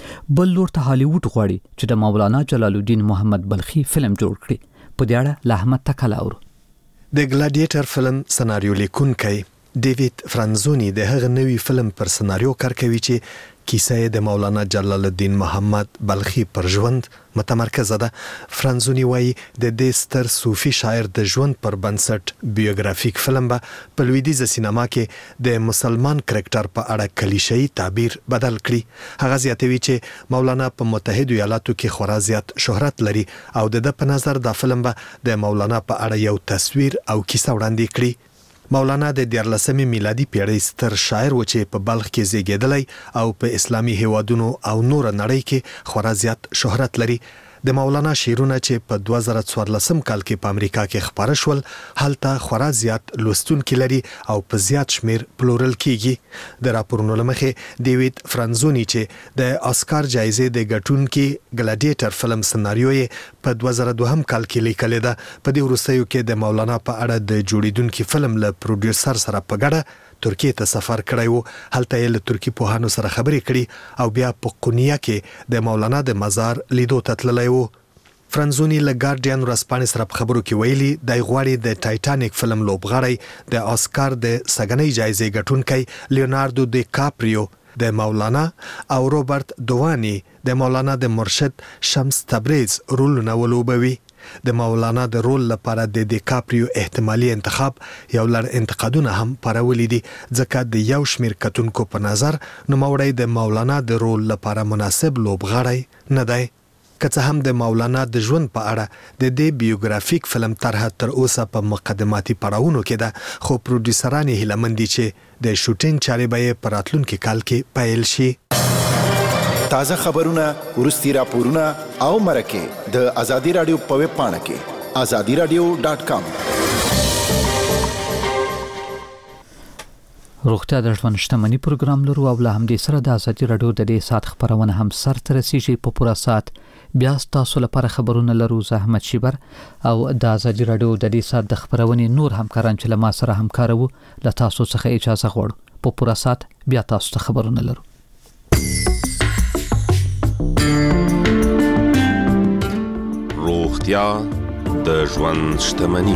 بل لور ته هالیوډ غواړي چې د مولانا جلال الدین محمد بلخي فلم جوړ کړي. په دې اړه له احمد تکل اورو. د ګلاډیټر فلم سناریو لیکونکی ډیوید فرانزونی د هغه نوی فلم پر سناریو کار کوي چې کیسه د مولانا جلال الدین محمد بلخي پر ژوند متمرکزه ده. فرانزونی وایي د دې ستر صوفي شاعر د ژوند پر بنسټ بیوګرافیک فلم به په لویدیځه سینما کې د مسلمان کرکټر په اړه کلیشه‌ای تعبیر بدل کړي. هغه زیاتوي چې مولانا په متحده ایالاتو کې خورا زیات شهرت لري او د ده په نظر دا فلم به د مولانا په اړه یو تصویر او کیسه وړاندې کړي. مولانا د دیارلسمې میلادي پیړۍ ستر شاعر و چې په بلخ کې زیږیدلی او په اسلامي هیوادونو او نور نړۍ کې خورا زیات شهرت لري. د مولانا شعرونه چې په دوه زره څوارلسم کال کې په امریکا کې خپاره شول هلته خورا زیات لوستونکي لري او په زیات شمیر پلورل کیږي. د راپورونو له مخې ډیوید فرانزونی چې د آسکار جایزې د ګټونکي ګلاډیټر فلم سناریو یې په دوه زره دوهم کال کې لیکلې ده، په دې وروستیو کې د مولانا په اړه د جوړیدونکي فلم له پروډوسر سره په ګډه ترکیه ته سفر کړی و. هلته یې له ترکی پوهانو سره خبرې کړي او بیا په قونیه کې د مولانا د مزار لیدو ته تللی و. فرانزونی له ګارډین ورځپاڼې سره په خبرو کې ویلي دی غواړي د ټایټانیک فلم لوبغاړی د آسکار د سګنۍ جایزې ګټونکی لیوناردو دی کاپریو د مولانا او روبرت دوانی د مولانا د مرشد شمس تبریز رولونه ولوبوي. د مولانا د رول لپاره د دیکاپریو احتمالي انتخاب یو لړ انتقادونه هم پارولي دي، ځکه د یو شمیر کتونکو په نظر نوموړی د مولانا د رول لپاره مناسب لوبغاړی نه دی. که څه هم د مولانا د ژوند په اړه د دې بیوګرافیک فلم طرحه تر اوسه په مقدماتي پړاوونو کې ده، خو پروډوسران یې هیله مند دي چې د شوټینګ چارې به یې په راتلونکي کال کې پیل شي. تازه خبرونه، ورستي راپورونه او مرکه د ازادي رادیو په ویب پاڼه کې ازادي رادیو ډاټ کام. روغتیا د ژوند شتمنۍ پروګرام لرو او له همدې سره د ازادي رادیو د دې سات خبرونه هم سر ته رسیږي. په پوره سات بیا تاسو لپاره خبرونه لرو. زه احمد شیبر او د ازادي رادیو د دې سات د خبرونې نور همکاران چې له ما سره همکار وو له تاسو څخه اجازه غواړو. په پوره سات بیا تاسو ته خبرونه لرو. روغتیا د ژوند شتمنی.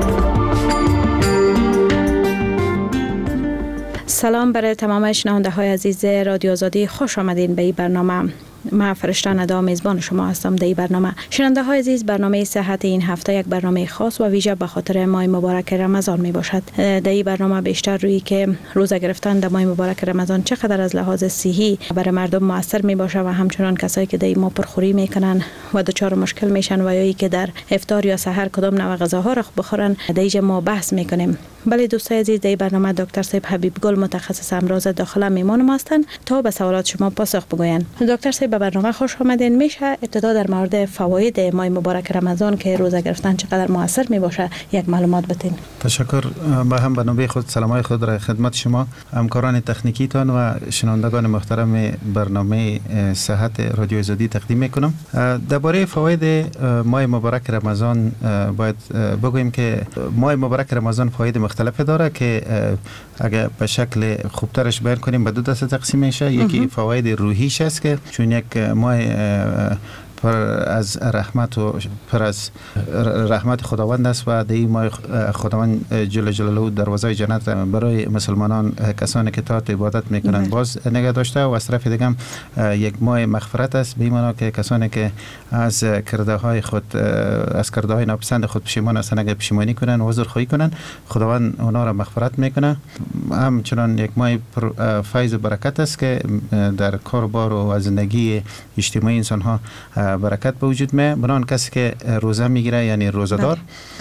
سلام برای تمام شنونده های عزیز رادیو آزادی، خوش آمدین به این برنامه. من فرشته ندا میزبان شما هستم در این برنامه. شنونده های عزیز، برنامه صحت این هفته یک برنامه خاص و ویژه به خاطر ماه مبارک رمضان می باشد. در این برنامه بیشتر روی که روزه گرفتن در ماه مبارک رمضان چقدر از لحاظ صحی برای مردم موثر می باشه و همچنان کسایی که در این ماه پرخوری میکنن و دچار مشکل میشن و یا که در افطار یا سحر کدام نوع غذاها را بخورن، در اینجا ما بحث میکنیم. بله دوستای عزیز، در این برنامه دکتر صاحب حبیب گل متخصص امراض داخله میمون ما هستند تا به سوالات شما پاسخ بگویند. دکتر صاحب به برنامه خوش آمدین. میشه ابتدا در مورد فواید ماه مبارک رمضان که روزه گرفتن چقدر موثر می باشه یک معلومات بدین؟ تشکر. با هم به نوبه خود سلامای خود را خدمت شما، همکاران تکنیکیتان و شنوندگان محترم برنامه صحت رادیو آزادی تقدیم میکنم. درباره فواید ماه مبارک رمضان باید بگوییم که ماه مبارک رمضان فواید مختلفی داره که اگر به شکل خوبترش بیان کنیم به دو دسته تقسیم میشه. یکی فواید روحیش است که چون یک ماه پر از رحمت و پر از رحمت خداوند است و در این ماه خداوند جل جلاله دروازه جنت برای مسلمانان کسانی که طاعت عبادت میکنند باز نگه داشته و از طرف دیگه یک ماه مغفرت است، به معنی که کسانی که از کرده های خود از کرده های ناپسند خود پشیمان هستند اگر پشیمانی کنند و عذرخواهی کنند خداوند اونا را مغفرت میکنه. همچنان یک ماه فیض و برکت است که در کاربار و زندگی اجتماعی انسان ها برکت به وجود میاد. برای کسی که روزه میگیره یعنی روزدار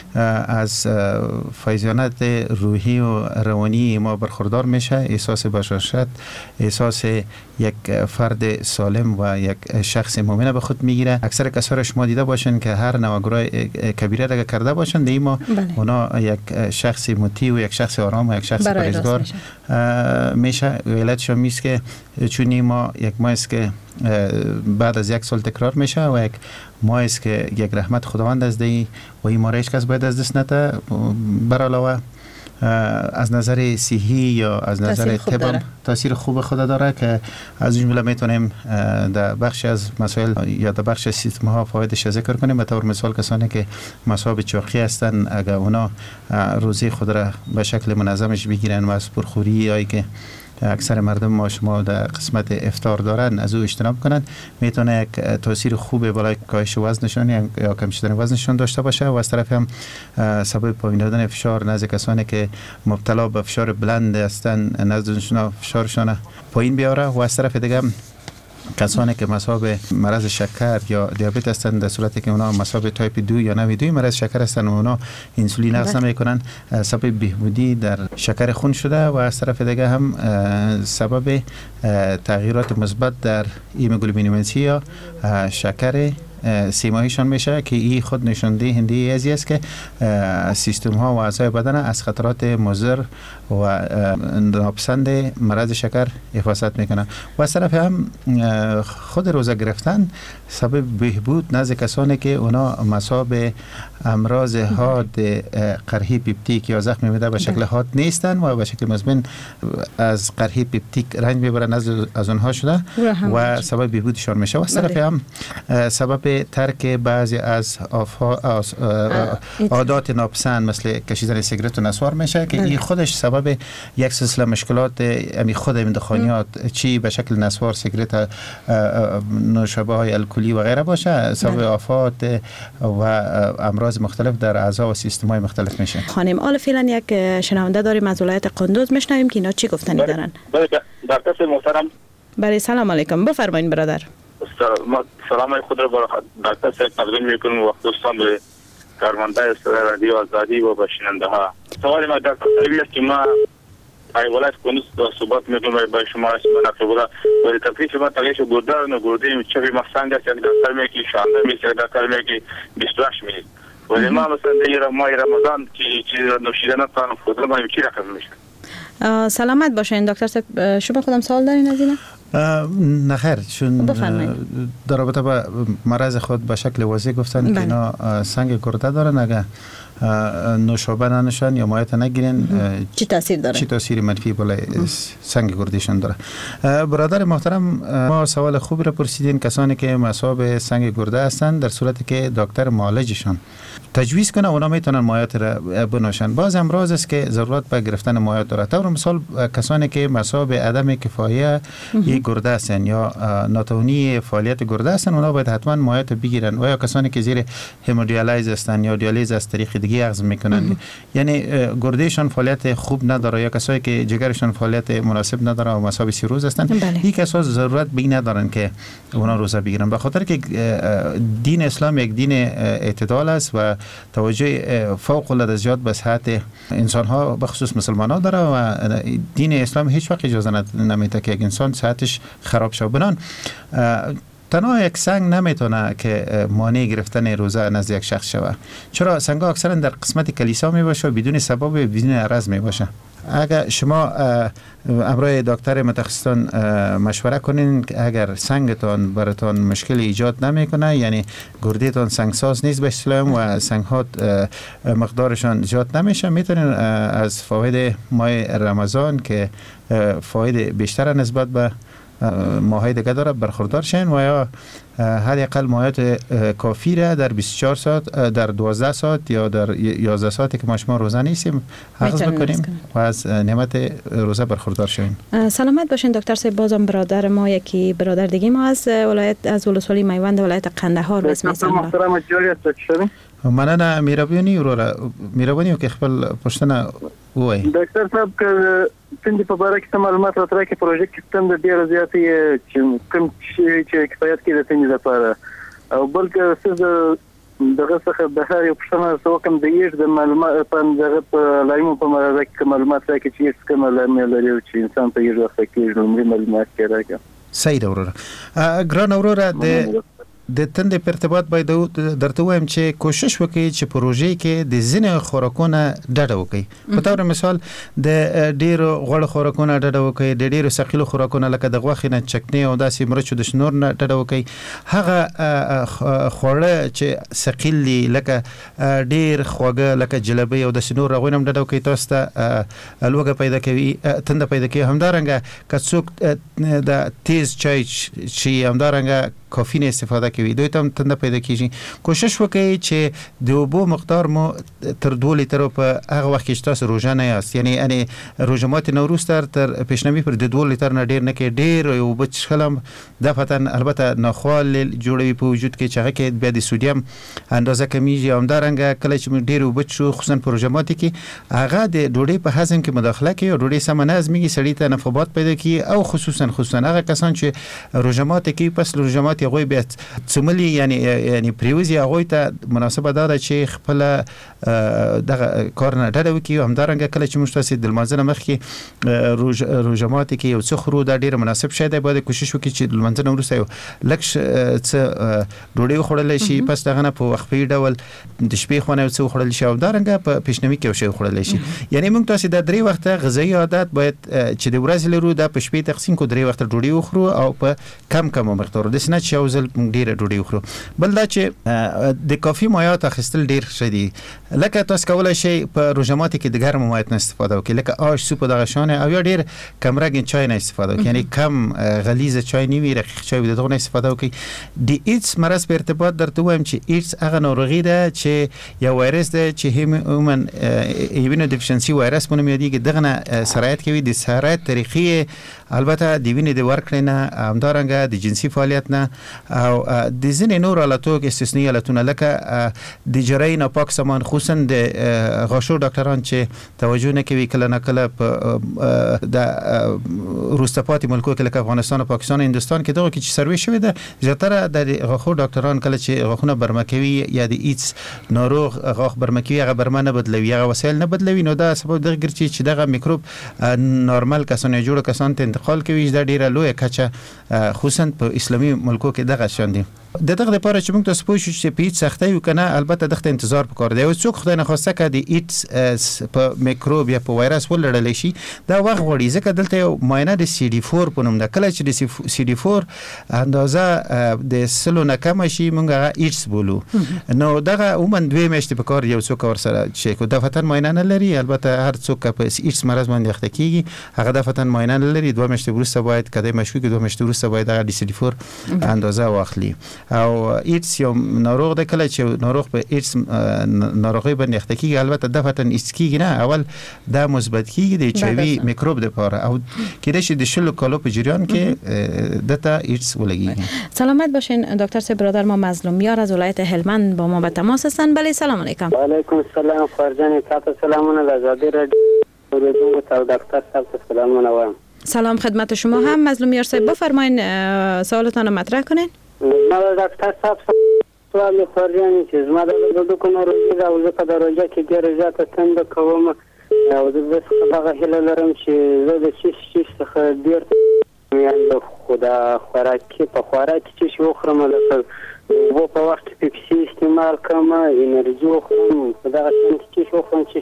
از فیضانت روحی و روانی ما برخوردار میشه، احساس بشاشت، احساس یک فرد سالم و یک شخص مؤمن به خود میگیره. اکثر کسا شما دیده باشن که هر نوگرای کبیره را کرده باشن دیما اونا یک شخص مطیع و یک شخص آرام و یک شخص پرهیزگار میشه. علتش میست که چون ما یک ماه است که بعد از یک سال تکرار میشه و یک ماه است که یک رحمت خداوند از دی و این ما را هیچ کس باید از دست نده. بر علاوه از نظر صحی یا از نظر طب تاثیر خوب خود داره که از این جمله میتونیم در بخش از مسائل یا در بخش سیستم ها فوایدش ذکر کنیم. به طور مثال کسانی که مصاب چاقی هستند اگر اونا روزی خود را به شکل منظمش بگیرن و از پرخوری یا که اکثر مردم ما شما در قسمت افطار دارن از او اجتناب کنند میتونه یک تاثیر خوب بالای کاهش وزنشون یا کم شدن وزنشون داشته باشه و از طرف هم سبب پایین دادن فشار نزد کسانی که مبتلا به فشار بلند هستند نزدشون فشارشون پایین بیاره و از طرف دیگه کسانی که مصاب مرض شکر یا دیابت هستند در صورتی که اونا مصاب تایپ دو یا نوع دو مرض شکر هستند و اونا انسولین نقص نمیکنن سبب بهبودی در شکر خون شده و از طرف دیگه هم سبب تغییرات مثبت در هیموگلوبینومنسی یا شکر سیماییشان میشه که این خود نشان دهنده ازی است که سیستم ها و اعضای بدن از خطرات مضر و ناپسند مرض شکر حفاظت میکنه و از طرف هم خود روزه گرفتن سبب بهبود نزد کسانی که اونا مصاب امراض حاد قرحه پپتیک یا زخم معده به شکل حاد نیستن و به شکل مزمن از قرحه پپتیک رنج میبرن از اونها شده و سبب بهبودشان میشه و از طرف هم سبب ترک بعضی از عادات ناپسند مثل کشیدن سیگرت و نسوار میشه که این خودش سبب یک سلسله مشکلات امی خود اندخانیات چی به شکل نسوار، سیگرت، نوشابه های الکلی و غیره باشه سبب آفات و امراض مختلف در اعضا و سیستم های مختلف میشه. خانم آل فعلا یک شنونده داریم از ولایت قندوز، میشنویم که اینا چی گفتنی دارن. بله دکتر محترم. بله سلام علیکم، بفرمایید برادر. سلام خود را با دکتر صاحب تقدیم میکنم و دوستان به کارمندای رادیو آزادی و باشننده ها. سوال ما دکتر صاحب است که ما ای ولایت قندوز صحبت میکنم با شما اسم نقطه ولی تکلیف ما تغییر گرده و گرده چه مفصل است که دکتر میگه شانده میشه دکتر میگه بیست و هشت میشه ولی ما مثلا در ماه رمضان که چیز نوشیدن تا خود ما چی رقم میشه. سلامت باشین دکتر صاحب. شما خودم سوال دارین از اینا؟ نه خیر، چون در رابطه با مرض خود به شکل واضح گفتن که اینا سنگ گرده دارن اگر نوشابه ننوشن یا مایعات نگیرن چی تاثیر داره؟ چی تاثیر منفی بالای سنگ گردیشون داره؟ برادر محترم ما سوال خوبی را پرسیدین. کسانی که مصاب سنگ گرده هستند در صورتی که دکتر معالجشان تجویز کنه اونا میتونن مایعات را بنوشن. باز امراض است که ضرورت به گرفتن مایعات داره. طور مثال کسانی که مصاب عدم کفایه یک گرده هستن یا ناتوانی فعالیت گرده هستن اونا باید حتما مایعات بگیرن و یا کسانی که زیر همودیالیز هستن یا دیالیز از طریق دیگه اخذ میکنن یعنی گردهشان فعالیت خوب نداره یا کسایی که جگرشان فعالیت مناسب نداره و مصاب سیروز هستن این کسا ضرورت به این ندارن که اونا روزه بگیرن به خاطر که دین اسلام یک دین اعتدال است و توجه فوق العاده زیاد به صحت انسان ها به خصوص مسلمان ها داره و دین اسلام هیچ وقت اجازه نمیده که یک انسان صحتش خراب شه. بنان تنها یک سنگ نمیتونه که مانع گرفتن روزه نزد یک شخص شود، چرا سنگ ها اکثرا در قسمت کلیسا می باشه و بدون سبب بدون عرض می باشه. اگر شما امروی دکتر متخصصان مشوره کنین که اگر سنگتان براتون مشکل ایجاد نمیکنه یعنی گردهتان سنگساز نیست به اصطلاح و سنگ ها مقدارشان زیاد نمیشه میتونین از فواید ماه رمضان که فواید بیشتر نسبت به ماهای دیگه داره برخوردار شین و یا حد اقل مایات کافی را در بیست و چهار ساعت، در دوازده ساعت یا در یازده ساعتی که ما شما روزه نیستیم حفظ بکنیم و از نعمت روزه برخوردار شویم. سلامت باشین دکتر صاحب. بازم برادر ما یکی برادر دیگه ما از ولایت از ولسوالی میوند ولایت قندهار بسم الله. محترم جوریت شدی. مننه میرابونی ورور میرابونی که خپل پښتنه وای. ډاکټر صاحب که څنګه په باره کې معلومات راته کې پروژه کې څنګه ډیر زیات چې کوم چې کفایت کې د تنظیم لپاره او بلکې څه دغه څخه د هر یو پښتنه څو کوم د یې د معلومات په دغه په لایم په مرزه کې معلومات راکې چې څه کوم لایم لري چې انسان په یو وخت کې لومړی معلومات راکې. صحیح ورور. ګران ورور د د تند په ارتباط باید درته وایم چې کوشش وکړي چې پروژې کې د ځینې خوراکونه ډډه وکړي. په تور مثال د ډیرو غوړ خوراکونه ډډه وکړي، د ډیرو ثقيل خوراکونه لکه د غوښې نه چکنی او داسې مرچ د شنور نه ډډه وکړي. هغه خوړه چې ثقيل لکه ډیر خوږه لکه جلبي او د شنور غوښه هم ډډه وکړي، تاسو ته لوګه پیدا کوي، تند پیدا کوي. همدارنګه کڅوک د تیز چای چې همدارنګه کافین استفاده کوي دوی ته تند پیدا کیږي. کوشش وکړئ چې د اوبو مقدار مو تر دوه لیتر په هغه وخت کې تاسو روزه نه یاست، یعنی ان روزه مات نوروز تر تر پیشنهاد پر د دوه لیتر نه ډیر نه کې ډیر او بچ خلم د فتن البته ناخوال جوړوي په وجود کې چې هغه کې بیا د سودیم اندازه کمیږي. همدارنګه کله چې ډیر او بچ شو خصوصا په روزه مات کې هغه د ډوډۍ په هضم کې مداخله کوي او ډوډۍ سم نه هضمېږي، سړی ته نفوبات پیدا کوي او خصوصا خصوصا هغه کسان چې روزه مات کې پس روزه مات هغه بیا څملي یعنی یعنی پریوزي هغه ته مناسبه ده چې خپل دغه کار نه ډډه وکړي. همدارنګه کله چې موږ تاسو د منځنه مخ کې روزه مات کې یو څه خورو دا ډیر مناسب شي. دا باید کوشش وکړي چې د منځنه ورسته یو لکش څه ډوډۍ خوړل شي، پس دغه نه په وقفي ډول د شپې خونه څه خوړل شي او همدارنګه په پیشنهاد کې شي خوړل شي. یعنی موږ تاسو د درې وخته غذایی عادت باید چې د ورځې لرو د په شپې تقسیم کو درې وخته ډوډۍ وخورو او په کم کم مقدار د سنت یو ځل ډیره ډوډۍ وخورو. بل دا چې د کافي مایات اخیستل ډیر شدي، لکه تاسو کولای شئ په روزمات کې د ګرم مایات نه استفاده وکړئ، لکه آش سوپ دغه شانه او یا ډیر کمرګین چای نه استفاده وکړئ، یعنی کم غلیظ چای نیوي رقیق چای دغه نه استفاده وکړئ. د ایډز مرض په ارتباط درته وایم چې ایډز هغه ناروغي ده چې یو وایرس ده چې هیومن ایمونو ډیفیشنسي وایرس په نوم یادېږي. دغه نه سرایت کوي. د سرایت طریقې البته د وینې د ورکړې نه همدارنګه د جنسي فعالیت نه او د ځینې نور حالاتو کې استثنایی حالتونه لکه د جراحي ناپاک سامان خصوصا د غاښو ډاکټران چې توجه نه کوي کله نه کله په د وروسته پاتې ملکو کې لکه افغانستان او پاکستان او هندستان کې دغه کې چې سروې شوی ده زیاتره د غاښو ډاکټران کله چې غاښونه برمکوي یا د ایډز ناروغ غاښ برمکوي هغه برمه نه بدلوي، هغه وسایل نه بدلوي، نو دا سبب دغه ګرځي چې دغه میکروب نورمال کسانه جوړ کسان ته انتقال کوي. دا ډیره لوی کچه خصوصا په اسلامي ملکو کې دغه شان دي. د دغه لپاره چې موږ تاسو پوه شو چې پیټ سختي وکنه البته دغه انتظار وکړ دی او څوک خدای نه خواسته کړي ایټس په میکروب یا په وایرس ولړل شي دا وخت غوړي ځکه دلته یو معاینه د سی ډي فور په نوم ده. کله چې د سی ډي فور اندازه د سلو نه کم شي موږ هغه ایټس بولو. نو دغه عموما دوه میاشتې په کار یو څوک ور سره چې کو د فتن معاینه نه لري. البته هر څوک په ایټس مرز باندې اخته کیږي هغه د فتن معاینه نه لري. دوه میاشتې وروسته باید کده مشکوک دوه میاشتې وروسته باید هغه د سی ډي فور اندازه واخلي. او ایډز یو ناروغ ده کله چې ناروغ په ایډز ناروغي باندې اخته کیږي البته د فتن ایسکیږي نه اول دا مثبت کیږي د ایچ ای وی میکروب د پاره او کله چې د شلو کالو په جریان کې دتا ایډز ولګي. سلامت باشین دکتر صاحب. برادر ما مظلوم یار از ولایت هلمند با ما به تماس هستند. بله سلام علیکم. و علیکم السلام فرزان تاسو سلامونه از آزادی رادیو تا دکتر صاحب سلامونه وایم. سلام خدمت شما هم مظلوم یار صاحب بفرمایید سوالتان رو مطرح کنین. ما دکتر صاحب سوال فرزان چې زما د دوه کو ناروغي او زه په درجه کې ډېر زیات تند کوم او زه څنګه هله لرم چې زه د شیش شیش څخه ډېر یعنی خدا خوراکي په خوراکي چې شو خرم لکه وو په وخت کې پیپسي استعمال کوم انرژي خو دا چې شو خو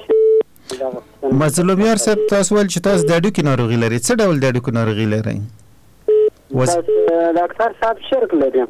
چې مظلوم یار صاحب تاسو ول چې تاسو د اډو کې ناروغي لري څه ډول د اډو کې ناروغي لري؟ وز ډاکټر صاحب چرک لري.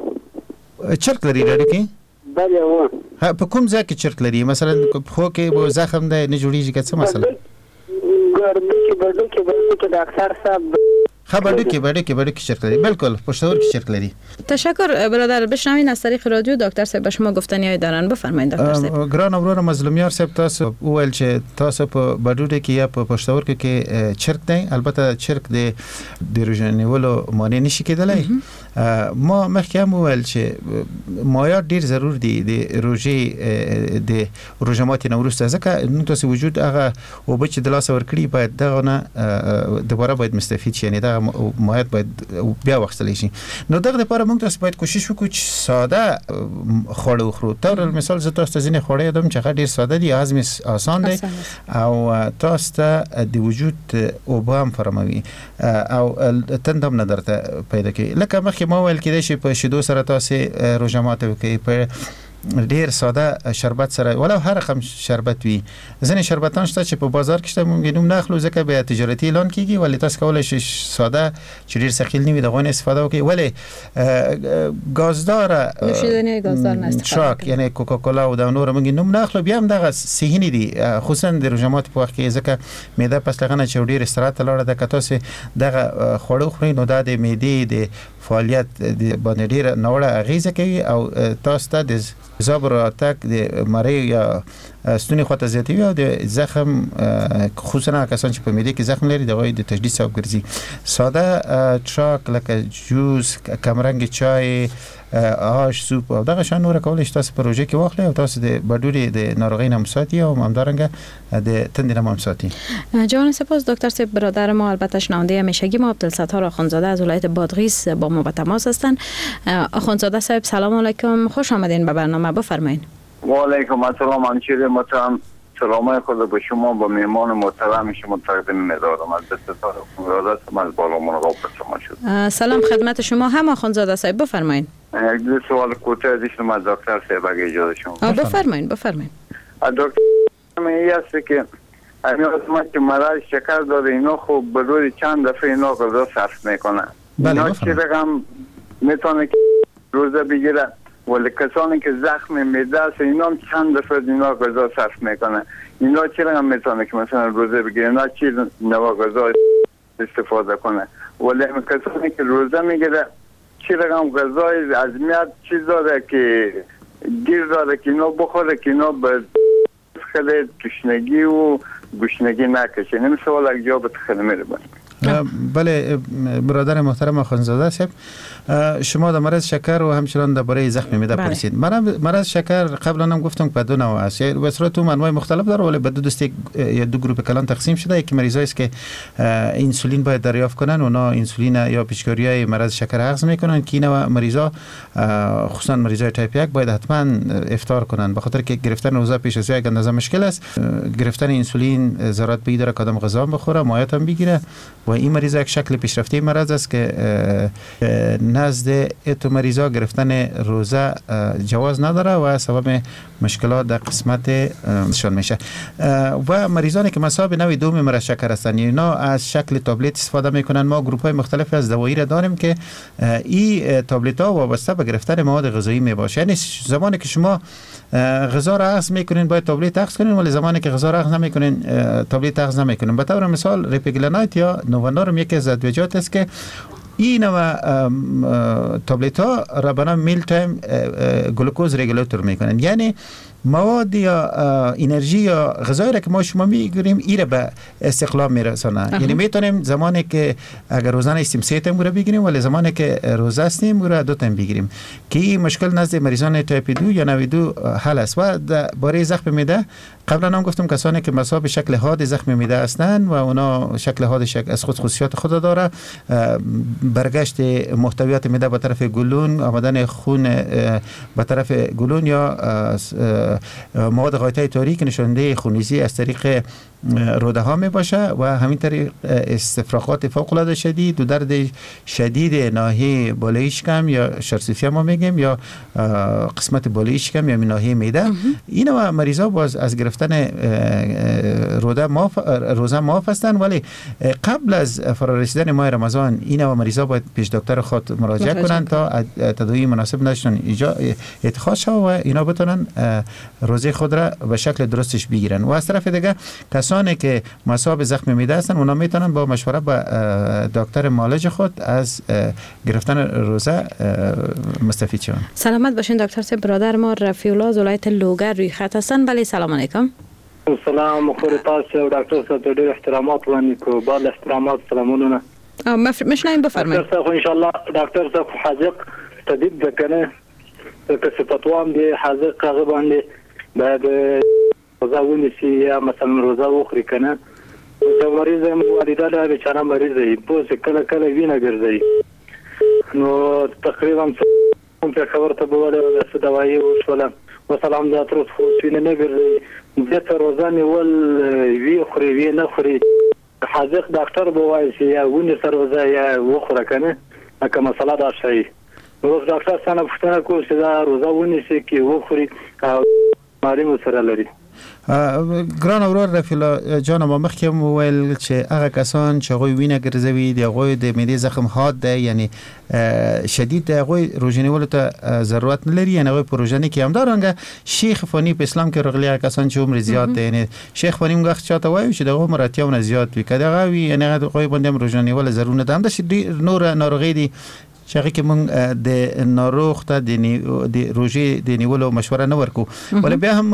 چرک لري د اډو کې؟ بله و. ها په کوم ځای کې چرک لري؟ مثلا خو کې به زخم ده نه جوړیږي که څه مثلا؟ ګرمي کې بدل کې بدل کې ډاکټر صاحب خبر که بده که بده که شرکت لري بالکل پشتور که شرکت لري. تشکر برادر. بشنوین از طریق رادیو دکتر صاحب به شما گفتنی دارن. بفرمایید دکتر صاحب. ګران اورور مظلومیار صاحب تاسو وویل چې تاسو په بډوډه کې یا په پښتور کې چرک دی، البته چرک د د روزنیولو معنی نشي کېدلای. ما مخکې هم وویل چې مایعات ډیر ضرور دي د روزي د روزمات نوروز ځکه نو تاسو وجود هغه او به چې د لاس ورکړي باید دغه نه دوباره باید مستفید شي، یعنی دغه مایعات باید بیا وختلی شي. نو دغه لپاره موږ تاسو باید کوشش وکړو چې ساده خواړه وخورو. تر مثال زه تاسو ته ځینې خواړه یادوم چې ډیر ساده دي، هضم آسان دی او تاسو ته د وجود اوبه هم فراهموي او تندم نه درته پیدا کوي. لکه مخکې ما ویل کېدای شي په شیدو سره تاسو روژه ماته وکړئ، په ډیر ساده شربت سره ولو هر رقم شربت وي. ځینې شربتان شته چې په بازار کې شته مونږ نوم نه اخلو ځکه به تجارتي اعلان کیږي، ولی تاسو کولای شئ ساده چې ډیر ثقیل نه وي دغه نه استفاده وکړئ. ولی گازدار نوشیدنی گازدار نه استفاده شاک یعنی کوکاکولا او د نور مونږ نوم نه اخلو، بیا هم دغه صحی نه دي، خصوصا د روزمات په وخت کې ځکه معده پس لغنه چې ډیر استراحت لاړه د کتاسو دغه خوړو خوري نو د معدې د فعالیت د باندې ډیر نوړه اغیزه کوي او تاسو ته د زابر اتاک د مری یا ستونی خواته زیاتوي او د زخم خصوصا کسان چې په معده کې زخم لري دغه د تجدید سبب ګرځي. ساده چاک لکه جوس، کمرنګ چای، آش، سوپ او دغه شان نور کولای شي تاسو پروژه کې واخلئ او تاسو د بډوري د ناروغي نمساتی او همدارنګه د تندې نمساتی. جان سپاس دکتر صاحب. برادر ما البته شنونده همیشگی ما عبدالستار آخوندزاده از ولایت بادغیس با ما به تماس هستند. آخوندزاده صاحب سلام علیکم، خوش آمدین به برنامه، بفرمایید. و علیکم السلام همچنین محترم، سلام خود به شما با میهمان محترم شما تقدیم می‌دارم. از دستار آخوندزاده صاحب از بالا مراقب شما شد. سلام خدمت شما هم آخوندزاده صاحب، بفرمایید. یک دو سوال کوتاه داشتم از دکتر صاحب اگه اجازه شما. بفرمایید بفرمایید. دکتر می است که همین ما که مرض شکر داره اینا خوب به روز چند دفعه اینا غذا صرف میکنه. اینا چه رقم میتونه که روزه بگیره؟ ولی کسانی که زخم معده است اینا هم چند دفعه اینا غذا صرف میکنه. اینا چه رقم میتونه که مثلا روزه بگیره؟ اینا چی نوع غذا استفاده کنه؟ ولی کسانی که روزه میگیره چه رقم غذای از میاد چیز داره که گیر داره که اینا بخوره که اینا به خیلی تشنگی و گشنگی نکشه. این سوال یک جواب خیلی میره باید. بله برادر محترم آخوندزاده صاحب، شما در مرض شکر و همچنان درباره زخم معده پرسید. من مرض شکر قبلا هم گفتم که دو نوع است، به صورت تو انواع مختلف داره ولی به دو دسته یا دو گروه کلان تقسیم شده. یکی مریضایی است که انسولین باید دریافت کنن، اونا انسولین یا پیشگیری مرض شکر اخذ میکنن که اینا مریضا خصوصا مریضای تایپ یک باید حتما افطار کنن، به خاطر که گرفتن روزه پیش از یک اندازه مشکل است. گرفتن انسولین ضرورت به داره کدام غذا بخوره، مایعات هم بگیره و این مریض یک شکل پیشرفته مرض است که نزد اتو مریضا گرفتن روزه جواز نداره و سبب مشکلات در قسمت شان میشه. و مریضانی که مصاب نوع دوم مرض شکر هستند اینا از شکل تابلت استفاده میکنن. ما گروپ های مختلفی از دوایی را داریم که این تابلت ها وابسته به گرفتن مواد غذایی می باشه. یعنی زمانی که شما غذا را اخذ میکنین باید تابلت اخذ کنین، ولی زمانی که غذا را اخذ نمیکنین تابلت اخذ نمیکنین. به طور مثال ریپیگلانایت یا نوونارم یکی از ادویجات است که این نوع تابلت ها را به نام میل تایم گلوکوز رگولاتور میکنن، یعنی مواد یا انرژی یا غذایی را که ما شما میگیریم این را به استقلال میرسانه. یعنی میتونیم زمانی که اگر روزانه استیم سه تایم را بگیریم ولی زمانی که روزه استیم را دو تایم بگیریم که این مشکل نزد مریضان تایپ دو یا نوع دو حل است. و برای زخم معده قبلا هم گفتم کسانی که مصاب شکل حاد زخم معده هستند و اونا شکل حاد شکل از خود خصوصیات خود داره، برگشت محتویات معده به طرف گلون، آمدن خون به طرف گلون یا مواد غایطه تاریک نشانده خونریزی از طریق روده ها می باشه و همین طریق استفراغات فوق العاده شدید و درد شدید ناحیه بالای شکم یا شرسوفیا ما میگیم یا قسمت بالای شکم یا ناحیه معده. اینا مریضا باز از گرفتن روده معاف روزه معاف هستند، ولی قبل از فرارسیدن ماه رمضان اینا مریضا باید پیش دکتر خود مراجعه کنند تا تداوی مناسب نشون اتخاذ شود و اینا بتونن روزه خود را به شکل درستش بگیرن. و از طرف دیگه کسانی کسانی که مصاب زخم معده هستند اونا میتونن با مشوره با دکتر معالج خود از گرفتن روزه مستفید شوند. سلامت باشین دکتر صاحب. برادر ما رفیع الله از ولایت لوگر روی خط هستن. بله سلام علیکم. سلام خور تاسو دکتر صاحب ډېر احترامات باندې کو بال احترامات سلامونه. مشنایم بفرمایید. دکتر صاحب ان شاء الله دکتر صاحب حاذق طبيب ده کنه که صفتوام دی حاذق هغه باندې بعد روزه ونیسي یا مثلا روزه وخوري کنه او مریض والده له بیچاره مریض دی په کله کله وینه ګرځي نو تقریبا په خبر ته بوله د دوايي وشوله وسلام ذات روز خو وینه نه ګرځي دته روزه نیول وی خوري وی نه خوري حاذق ډاکټر بوایي چې یا ونی سر روزه یا وخوره کنه که مسله دا شي نو ډاکټر څنګه پوښتنه کوي چې دا روزه ونیسي کې وخوري او ماري سره لري. ګران اورور رفیع الله جان ما مخکې ویل چې هغه کسان چې غوي وینه ګرځوي د غوي د معدې زخم حاد ده یعنی شدید ده غوي روزنیول ته ضرورت نه لري یعنی غوي پروژنی کې هم دارنګه شیخ فانی په اسلام کې رغلي کسان چې عمر زیات ده یعنی شیخ فانی موږ چاته وایو چې دغه مراتیونه زیات وي کده غوي یعنی غوي باندې روزنیول ضرورت نه ده هم د نور ناروغي دي شغه کې مونږ د ناروغ ته د روزي د نیولو مشوره نه ورکو ولې بیا هم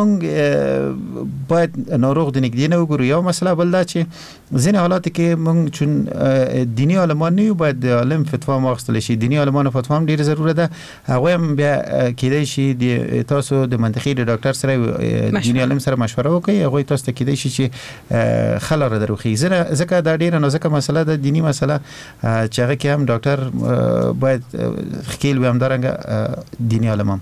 مونږ باید ناروغ د نګدي نه وګورو. یو مسله بل دا چې ځینې حالات کې مونږ چون دینی علمان نه باید د عالم فتوا واخستل شي. دینی علمانو فتوا هم ډیره ضرورت ده. هغه هم بیا کېدای شي د تاسو د منطقي د ډاکټر سره دینی علم سره مشوره وکړي. هغه تاسو ته کېدای شي چې خلل دروخي ځکه دا ډیره نازکه مسله ده دینی مسله چې هغه کې هم ډاکټر باید خیل و هم دارنگه دینی علمان.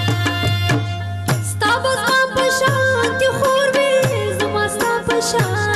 Shine.